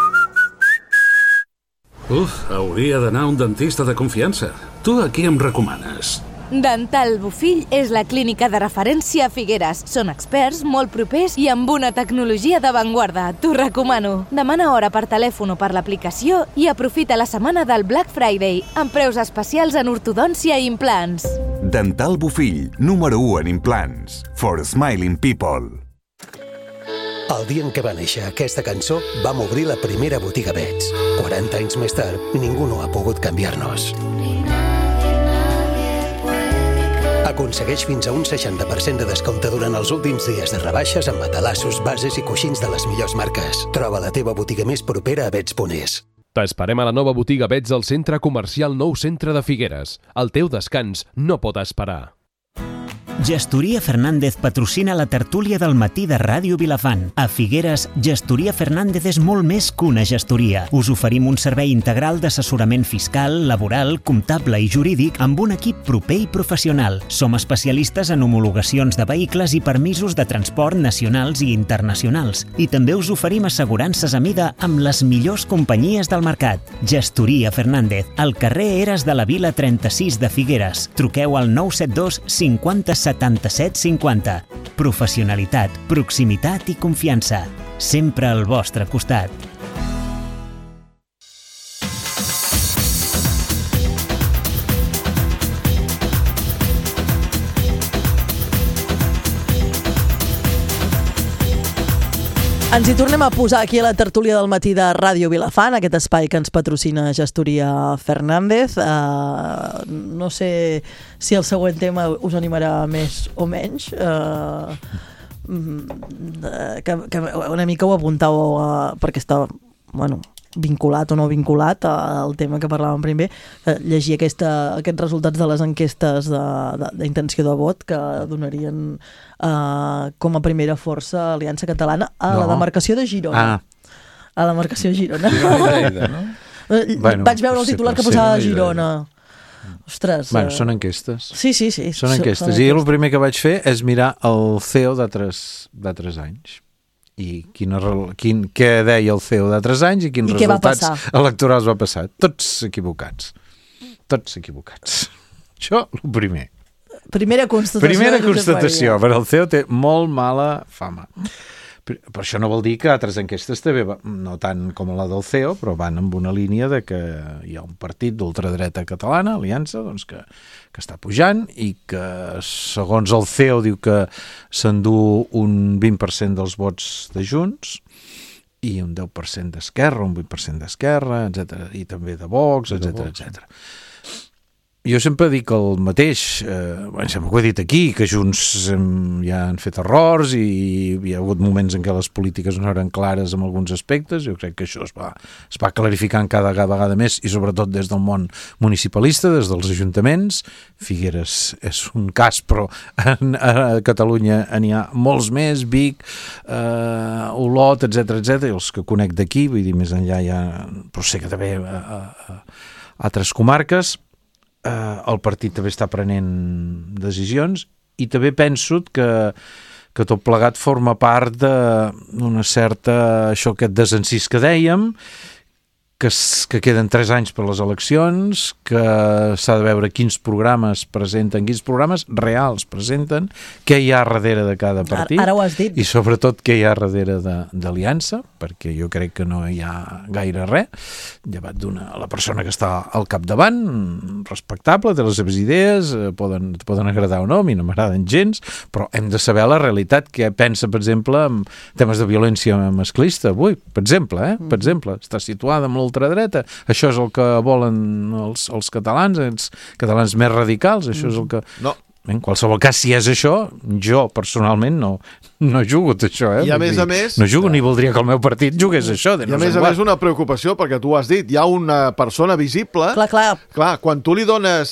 Speaker 15: Hauria d'anar a un dentista de confiança. Tu a qui em recomanes?
Speaker 14: Dental Bofill és la clínica de referència a Figueres. Són experts, molt propers i amb una tecnologia d'avantguarda. T'ho recomano. Demana hora per telèfon o per l'aplicació i aprofita la setmana del Black Friday amb preus especials en ortodòncia i implants.
Speaker 16: Dental Bofill, número 1 en implants. For smiling people.
Speaker 9: El dia en què va néixer aquesta cançó, vam obrir la primera botiga Bets. 40 anys més tard, ningú no ha pogut canviar-nos. Aconsegueix fins a un 60% de descompte durant els últims dies de rebaixes amb matalassos, bases i coixins de les millors marques. Troba la teva botiga més propera a Bets.es.
Speaker 10: T'esperem a la nova botiga Bets al Centre Comercial Nou Centre de Figueres. El teu descans no pot esperar.
Speaker 4: Gestoria Fernández patrocina la tertúlia del matí de Ràdio Vilafant. A Figueres, Gestoria Fernández és molt més que una gestoria. Us oferim un servei integral d'assessorament fiscal, laboral, comptable i jurídic amb un equip proper i professional. Som especialistes en homologacions de vehicles i permisos de transport nacionals i internacionals. I també us oferim assegurances a mida amb les millors companyies del mercat. Gestoria Fernández, al carrer Eres de la Vila 36 de Figueres. Truqueu al 972 50 77 50. Professionalitat, proximitat i confiança. Sempre al vostre costat.
Speaker 5: Ens hi tornem a posar aquí a la tertúlia del matí de Ràdio Vilafant, aquest espai que ens patrocina Gestoria Fernández. No sé si el següent tema us animarà més o menys. Que una mica ho apuntàveu perquè està, vinculat o no vinculat al tema que parlàvem primer, llegir aquests resultats de les enquestes d'intenció de vot que donarien com a primera força Aliança Catalana a la demarcació de Girona. A la demarcació de Girona. Vaig veure el titular que posava de Girona. Ostres.
Speaker 6: Són enquestes.
Speaker 5: Sí.
Speaker 6: Són enquestes. I el primer que vaig fer és mirar el CEO d'altres anys. I què deia el CEO d'altres anys i quins resultats electorals va passar. Tots equivocats. Això, el primer.
Speaker 5: Primera constatació.
Speaker 6: Però el CEO té molt mala fama. Per això no vol dir que altres enquestes també, no tant com la del CEO, però van amb una línia de que hi ha un partit d'ultradreta catalana, Aliança, doncs que està pujant i que, segons el CEO, diu que s'endú un 20% dels vots de Junts i un 10% d'Esquerra, un 20% d'Esquerra, etc. I també de Vox, etc. Jo sempre dic el mateix, sempre ho he dit aquí, que Junts ja han fet errors i hi ha hagut moments en què les polítiques no eren clares en alguns aspectes. Jo crec que això es va clarificant cada vegada més i sobretot des del món municipalista, des dels ajuntaments. Figueres és un cas, però a Catalunya n'hi ha molts més, Vic, Olot, etc. I els que conec d'aquí, vull dir, més enllà hi ha, però sé que també a altres comarques. El partit també està prenent decisions i també penso que tot plegat forma part d'una certa, aquest desencís que dèiem, que queden 3 anys per les eleccions, que s'ha de veure quins programes presenten, quins programes reals presenten, què hi ha darrere de cada partit.
Speaker 5: Ara ho has dit.
Speaker 6: I sobretot què hi ha darrere d'aliança, perquè jo crec que no hi ha gaire res, llevat la persona que està al capdavant, respectable, té les seves idees, poden agradar o no, a mi no m'agraden gens, però hem de saber la realitat, què pensa, per exemple, en temes de violència masclista avui, per exemple, està situada amb l'ultradreta, això és el que volen els catalans, els catalans més radicals, això és el que...
Speaker 8: No.
Speaker 6: En qualsevol cas, si és això, jo personalment no jugo d'això,
Speaker 8: I a més...
Speaker 6: No jugo ni voldria que el meu partit jugués això.
Speaker 8: I a més una preocupació, perquè tu has dit, hi ha una persona visible...
Speaker 5: Clar,
Speaker 8: quan tu li dones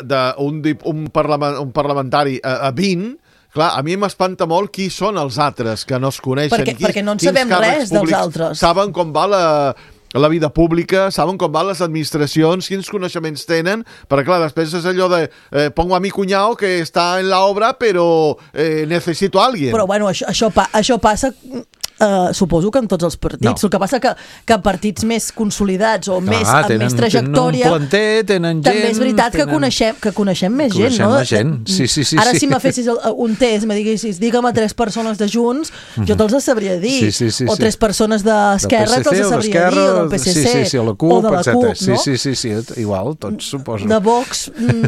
Speaker 8: un parlamentari a 20... Clar, a mi m'espanta molt qui són els altres que no es coneixen.
Speaker 5: Perquè no en sabem res dels altres.
Speaker 8: Saben com va la vida pública, saben com van les administracions, quins coneixements tenen, perquè clar, després és allò de pongo a mi cuñado que està en la obra però necesito a alguien.
Speaker 5: Però bueno, això passa... suposo que en tots els partits. El que passa que partits més consolidats o amb més trajectòria...
Speaker 6: Tenen un planter, tenen gent...
Speaker 5: També és veritat que coneixem més gent, no?
Speaker 6: Sí.
Speaker 5: Ara si me fessis un test, me diguessis, digue'm a 3 persones de Junts, jo te'ls sabria dir. O 3 persones d'Esquerra te'ls sabria dir, o del PSC,
Speaker 6: o de la CUP,
Speaker 5: no?
Speaker 6: Sí, igual, tots suposo.
Speaker 5: De Vox,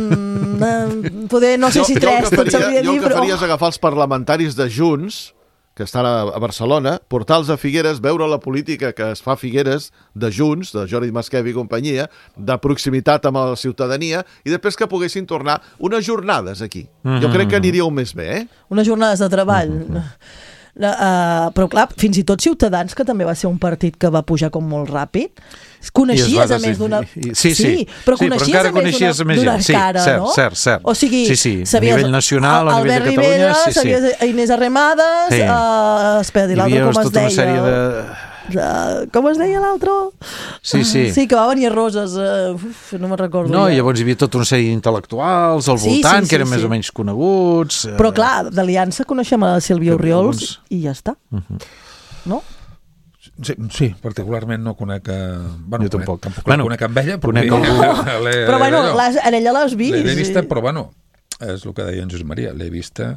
Speaker 5: poder, no sé si 3 te'ls sabria dir,
Speaker 8: però... Jo el que faria és agafar els parlamentaris de Junts, que estan a Barcelona, portar-los a Figueres, veure la política que es fa a Figueres de Junts, de Jordi Masquef i companyia, de proximitat amb la ciutadania, i després que poguessin tornar unes jornades aquí. Jo crec que aniríeu més bé,
Speaker 5: Unes jornades de treball. Però clar, fins i tot Ciutadans, que també va ser un partit que va pujar com molt ràpid, coneixies a més d'una...
Speaker 6: Sí, però encara coneixies a més d'una cara, no? Cert.
Speaker 5: O sigui,
Speaker 6: a nivell nacional, a nivell de Catalunya...
Speaker 5: Albert Rivera, sabies Inés Arrimadas, espera, dir l'altre com es deia... Com es deia l'altre? Sí, que va venir a Roses, no me'n recordo.
Speaker 6: No, i llavors hi havia tota una sèrie d'intel·lectuals al voltant, que eren més o menys coneguts...
Speaker 5: Però clar, d'Aliança coneixem a Sílvia Orriols i ja està. No?
Speaker 7: Sí, particularment no conec...
Speaker 6: Jo tampoc.
Speaker 7: Tampoc la conec amb ella,
Speaker 5: però bueno, en ella l'has vist.
Speaker 7: L'he vista, però bueno, és el que deia en Josep Maria, l'he vista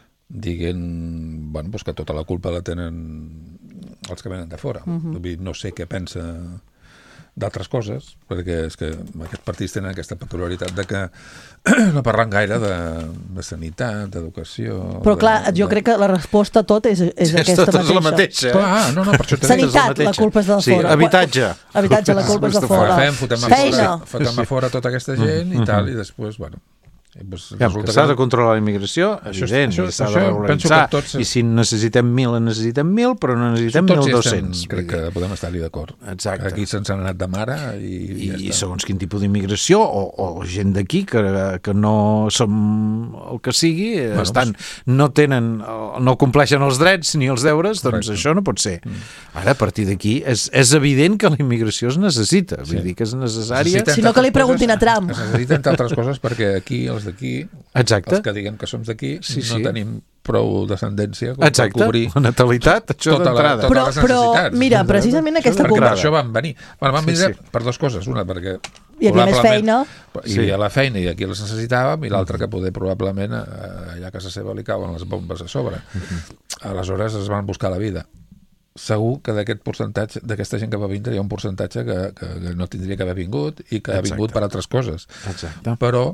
Speaker 7: dient que tota la culpa la tenen els que venen de fora. No sé què pensa d'altres coses, perquè és que aquests partits tenen aquesta peculiaritat de que no parlen gaire de sanitat, d'educació...
Speaker 5: Però clar, jo crec que la resposta a tot és aquesta mateixa.
Speaker 6: És la mateixa.
Speaker 7: Clar, no, per això
Speaker 5: sanitat, la culpa és de fora.
Speaker 6: Habitatge,
Speaker 5: la culpa és de fora.
Speaker 7: Fotem a fora tota aquesta gent i tal, i després, bueno...
Speaker 6: S'ha de controlar la immigració, evident, s'ha de regularitzar, i si necessitem 1.000, en necessitem 1.000, però no necessitem 1.200.
Speaker 7: Crec que podem estar-hi d'acord.
Speaker 6: Exacte.
Speaker 7: Aquí se'ns han anat de mare i
Speaker 6: segons quin tipus d'immigració, o gent d'aquí que no som el que sigui, no compleixen els drets ni els deures, doncs això no pot ser. Ara, a partir d'aquí, és evident que la immigració es necessita, vull dir que és necessària.
Speaker 5: Si no, que li preguntin a Trump.
Speaker 7: Es necessita, entre altres coses, perquè aquí els d'aquí,
Speaker 6: els
Speaker 7: que diguem que som d'aquí, no tenim prou descendència com
Speaker 6: per cobrir la natalitat, això d'entrada.
Speaker 7: Totes les necessitats.
Speaker 5: Mira, precisament aquesta culpa...
Speaker 7: Per això van venir. Van venir per dues coses. Una, perquè...
Speaker 5: Hi havia més feina.
Speaker 7: Hi havia la feina i aquí les necessitàvem, i l'altra que poder probablement allà a casa seva li cauen les bombes a sobre. Aleshores es van buscar la vida. Segur que d'aquest percentatge, d'aquesta gent que va vindre, hi ha un percentatge que no tindria que haver vingut i que ha vingut per altres coses. Però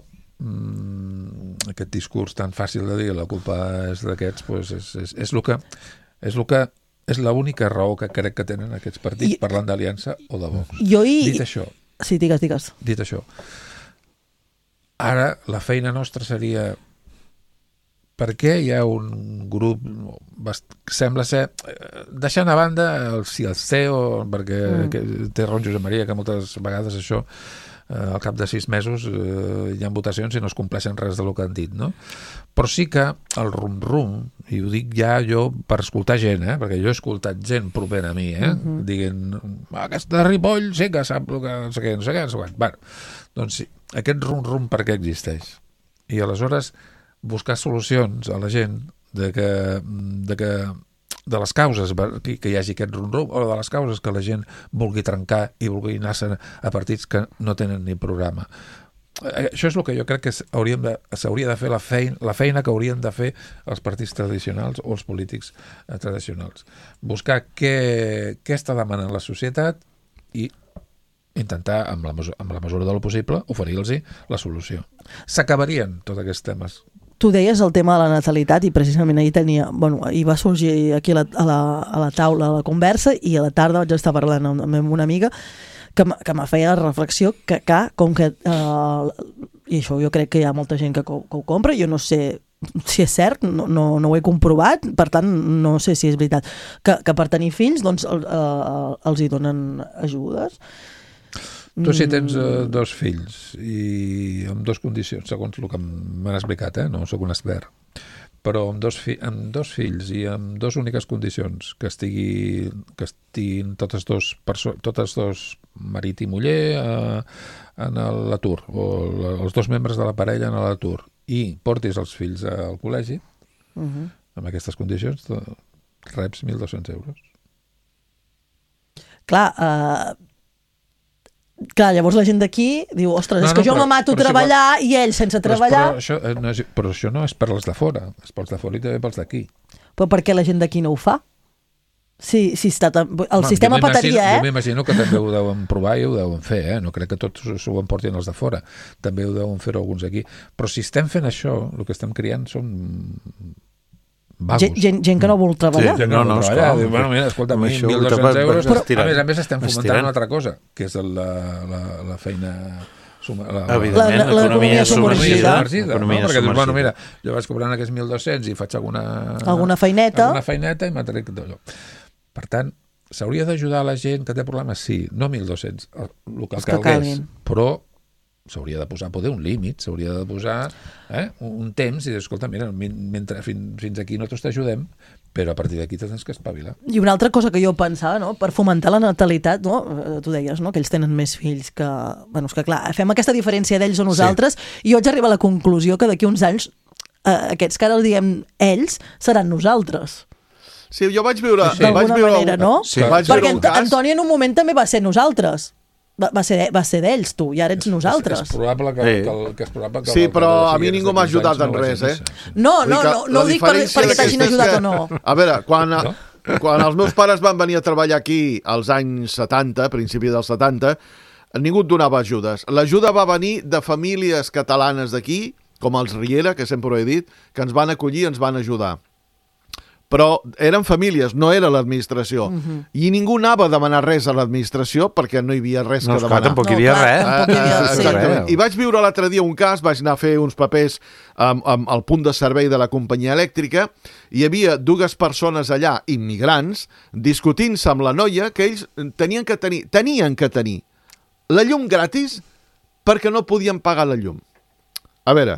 Speaker 7: aquest discurs tan fàcil de dir la culpa és d'aquests, és l'única raó que crec que tenen aquests partits parlant d'aliança o de Vox. Dit això,
Speaker 5: sí, digues.
Speaker 7: Dit això, ara la feina nostra seria per què hi ha un grup sembla ser, deixant a banda el CEO, perquè té raó Josep Maria que moltes vegades això al cap de 6 mesos hi ha votacions i no es compleixen res del que han dit, no? Però sí que el rum-rum, i ho dic ja jo per escoltar gent, perquè jo he escoltat gent propera a mi, dient, aquesta Ripoll sí que sap el que no sé què. Bueno, doncs sí, aquest rum-rum per què existeix? I aleshores buscar solucions a la gent de que de les causes que hi hagi aquest rum-rum, o de les causes que la gent vulgui trencar i vulgui anar-se a partits que no tenen ni programa. Això és el que jo crec que s'hauria de fer la feina que haurien de fer els partits tradicionals o els polítics tradicionals. Buscar què està demanant la societat i intentar, amb la mesura del possible, oferir-los la solució. S'acabarien tots aquests temes.
Speaker 5: Tu deies el tema de la natalitat i precisament ahir va sorgir aquí a la taula la conversa i a la tarda vaig estar parlant amb una amiga que me feia la reflexió que com que i això jo crec que hi ha molta gent que ho compra, jo no sé si és cert, no ho he comprovat, per tant no sé si és veritat que per tenir fills doncs els hi donen ajudes.
Speaker 7: Tu si tens 2 fills i amb 2 condicions, segons el que m'han explicat, no soc un expert, però amb dos fills i amb 2 úniques condicions, que estiguin totes dos, marit i muller, en l'atur, o els 2 membres de la parella en l'atur, i portis els fills al col·legi, amb aquestes condicions, reps 1.200 euros.
Speaker 5: Clar, llavors la gent d'aquí diu, ostres, és que jo me mato a treballar i ell sense treballar...
Speaker 7: Però això no és per als de fora, és pels de fora i també pels d'aquí.
Speaker 5: Però per què la gent d'aquí no ho fa? El sistema petaria,
Speaker 7: Jo m'imagino que també ho deuen provar i ho deuen fer, no crec que tots s'ho emportin els de fora, també ho deuen fer alguns aquí. Però si estem fent això, el que estem criant són...
Speaker 5: Gent que no vol treballar.
Speaker 7: Sí, no treballar. Bueno, mira, escolta, 1.200 euros. A més estem fomentant una altra cosa, que és la feina...
Speaker 6: Evidentment, l'economia submergida.
Speaker 7: Perquè dius, bueno, mira, jo vaig cobrant aquests 1.200 i faig
Speaker 5: alguna feineta
Speaker 7: i m'atrec d'allò. Per tant, s'hauria d'ajudar la gent que té problemes? Sí, no 1.200, el que calgués, però s'hauria de posar poder un límit, s'hauria de posar un temps i dir, escolta, mira, fins aquí nosaltres t'ajudem, però a partir d'aquí tens que espavilar.
Speaker 5: I una altra cosa que jo pensava, per fomentar la natalitat, tu deies que ells tenen més fills que... Bueno, és que clar, fem aquesta diferència d'ells o nosaltres, i jo vaig arribar a la conclusió que d'aquí uns anys aquests que ara els diem ells seran nosaltres.
Speaker 8: Sí, jo vaig viure...
Speaker 5: D'alguna manera, no? Perquè Antoni en un moment també va ser nosaltres. Va ser d'ells, tu, i ara ets nosaltres.
Speaker 7: És probable que...
Speaker 8: Sí, però a mi ningú m'ha ajudat en res,
Speaker 5: No dic perquè t'hagin ajudat o no.
Speaker 8: A veure, quan els meus pares van venir a treballar aquí als anys 70, a principi dels 70, ningú et donava ajudes. L'ajuda va venir de famílies catalanes d'aquí, com els Riera, que sempre ho he dit, que ens van acollir i ens van ajudar. Però eren famílies, no era l'administració. I ningú anava a demanar res a l'administració perquè no hi havia res que demanar.
Speaker 6: Tampoc hi havia res.
Speaker 8: Exactament. I vaig viure l'altre dia un cas, vaig anar a fer uns papers al punt de servei de la companyia elèctrica, i hi havia 2 persones allà, immigrants, discutint-se amb la noia que ells tenien que tenir la llum gratis perquè no podien pagar la llum. A veure...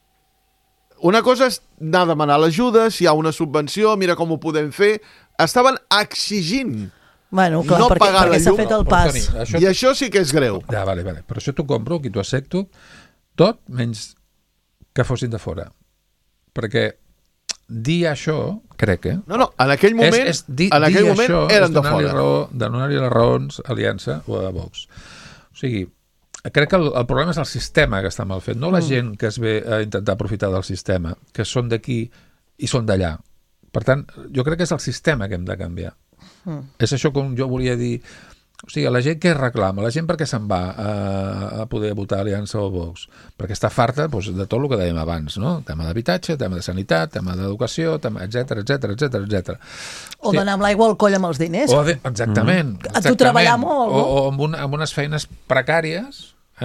Speaker 8: Una cosa és anar a demanar l'ajuda, si hi ha una subvenció, mira com ho podem fer. Estaven exigint
Speaker 5: no pagar la llum. S'ha fet el pas.
Speaker 8: I això sí que és greu.
Speaker 7: Ja, vale. Però això t'ho compro, aquí t'ho accepto, tot menys que fossin de fora. Perquè dir això, crec,
Speaker 8: No, en aquell moment, eren de fora.
Speaker 7: Donar-li les raons a Aliança o a Vox. O sigui, crec que el problema és el sistema que està mal fet, no la gent que es ve a intentar aprofitar del sistema, que són d'aquí i són d'allà. Per tant, jo crec que és el sistema que hem de canviar. És això com jo volia dir... O sigui, la gent què reclama? La gent per què se'n va a poder votar Aliança o Vox? Perquè està farta de tot el que dèiem abans, no? Tema d'habitatge, tema de sanitat, tema d'educació, etc.
Speaker 5: O d'anar amb l'aigua al coll amb els diners.
Speaker 7: Exactament.
Speaker 5: A tu treballar molt, no?
Speaker 7: O amb unes feines precàries,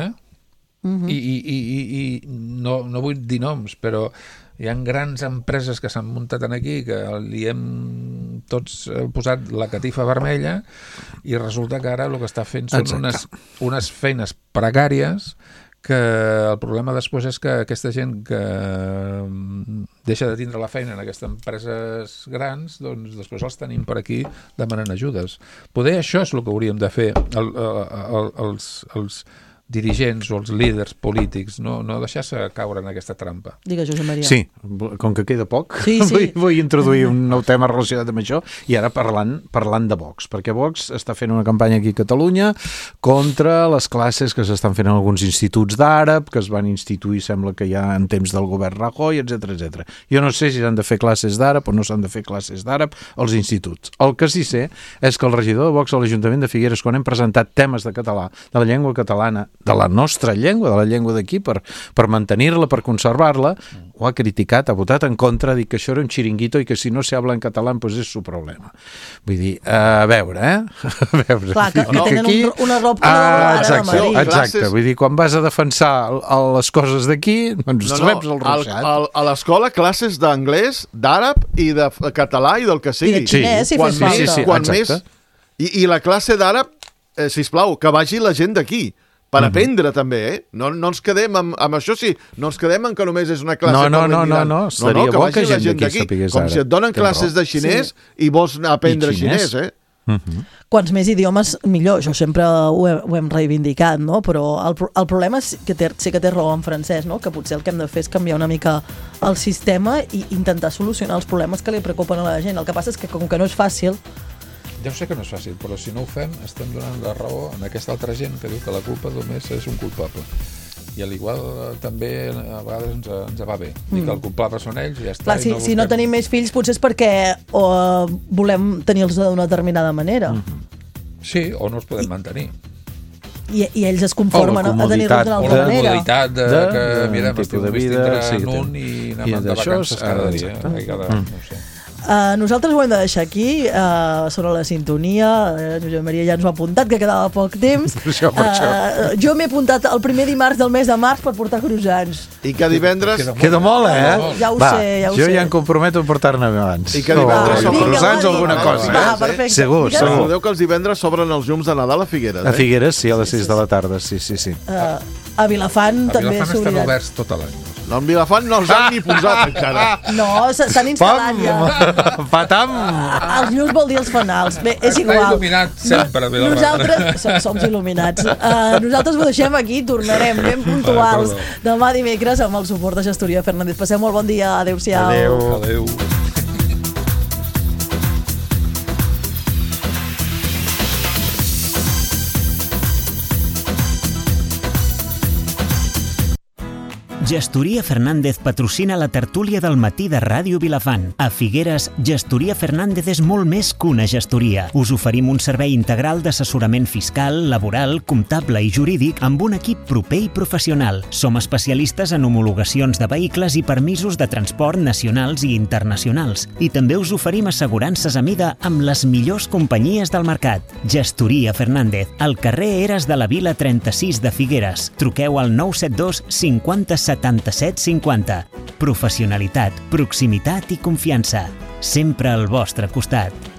Speaker 7: i no vull dir noms, però hi ha grans empreses que s'han muntat aquí que li hem tots posat la catifa vermella i resulta que ara el que està fent són unes feines precàries que el problema després és que aquesta gent que deixa de tindre la feina en aquestes empreses grans, doncs després els tenim per aquí demanant ajudes. Poder això és el que hauríem de fer els dirigents o els líders polítics no deixar-se caure en aquesta trampa.
Speaker 5: Digues, Josep Maria.
Speaker 6: Sí, com que queda poc,
Speaker 5: sí.
Speaker 6: vull introduir un nou tema relacionat amb això, i ara parlant de Vox, perquè Vox està fent una campanya aquí a Catalunya contra les classes que s'estan fent en alguns instituts d'àrab, que es van instituir, sembla que ja en temps del govern Rajoy, etc. Jo no sé si s'han de fer classes d'àrab o no s'han de fer classes d'àrab als instituts. El que sí sé és que el regidor de Vox a l'Ajuntament de Figueres, quan hem presentat temes de català, de la llengua catalana, de la nostra llengua, de la llengua d'aquí, per mantenir-la, per conservar-la, ho ha criticat, ha votat en contra, ha dit que això era un xiringuito i que si no se habla en català, pues és su problema. Vull dir, a veure, A veure.
Speaker 5: Clar, que tenen una roba
Speaker 6: exacte. Vull dir, quan vas a defensar les coses d'aquí, doncs reps el ruixat.
Speaker 8: A l'escola, classes d'anglès, d'àrab i de català i del que sigui.
Speaker 5: I de xinès, si fes falta.
Speaker 8: Més. I la classe d'àrab, sisplau, que vagi la gent d'aquí. Per aprendre també, No ens quedem amb això, sí. No ens quedem en que només és una classe
Speaker 6: No, seria bo que gent d'aquí sapigués ara.
Speaker 8: Com si et donen classes de xinès i vols aprendre xinès,
Speaker 5: Quants més idiomes, millor. Això sempre ho hem reivindicat, no? Però el problema sí que té raó en Francesc, no? Que potser el que hem de fer és canviar una mica el sistema i intentar solucionar els problemes que li preocupen a la gent. El que passa és que com que no és fàcil...
Speaker 7: Ja sé que no és fàcil, però si no ho fem estem donant la raó a aquesta altra gent que diu que la culpa només és un culpable. I a l'igual també a vegades ens va bé. Dir que el culpable són ells i ja està.
Speaker 5: Clar, si no tenim més fills potser és perquè volem tenir-los d'una determinada manera.
Speaker 7: Sí, o no els podem mantenir.
Speaker 5: I ells es conformen a tenir-los d'una altra manera.
Speaker 7: O la comoditat que, mira, m'estic tindrà en un i anem de vacances cada dia. No sé.
Speaker 5: Nosaltres ho hem de deixar aquí, sobre la sintonia. Josep Maria ja ens ho ha apuntat, que quedava poc temps. Jo m'he apuntat el primer dimarts del mes de març per portar croissants.
Speaker 8: I que divendres...
Speaker 6: Queda molt,
Speaker 5: Ja ho sé.
Speaker 6: Jo ja em comprometo a portar-ne abans.
Speaker 8: I que divendres
Speaker 6: croissants o alguna cosa.
Speaker 5: Perfecte.
Speaker 6: Segur.
Speaker 8: Recordeu que els divendres s'obren els llums de Nadal a Figueres.
Speaker 6: A Figueres, sí, a les 6 de la tarda, sí.
Speaker 5: A Vilafant també s'obrirà.
Speaker 7: A Vilafant estan oberts tot l'any.
Speaker 8: No, en Vilafant no els han ni posat encara.
Speaker 5: No, s'han instal·lat ja.
Speaker 6: Patam!
Speaker 5: Els llums vol dir els fanals. Bé, és igual.
Speaker 7: Està il·luminat sempre, Vilafant.
Speaker 5: Nosaltres som il·luminats. Nosaltres ho deixem aquí, tornarem ben puntuals demà dimecres amb el suport de Gestoria Fernández. Passeu molt bon dia. Adéu-siau.
Speaker 7: Adéu.
Speaker 4: Gestoria Fernández patrocina la tertúlia del matí de Ràdio Vilafant. A Figueres, Gestoria Fernández és molt més que una gestoria. Us oferim un servei integral d'assessorament fiscal, laboral, comptable i jurídic amb un equip proper i professional. Som especialistes en homologacions de vehicles i permisos de transport nacionals i internacionals. I també us oferim assegurances a mida amb les millors companyies del mercat. Gestoria Fernández, al carrer Eres de la Vila 36 de Figueres. Truqueu al 972 50 77 50. Professionalitat, proximitat i confiança. Sempre al vostre costat.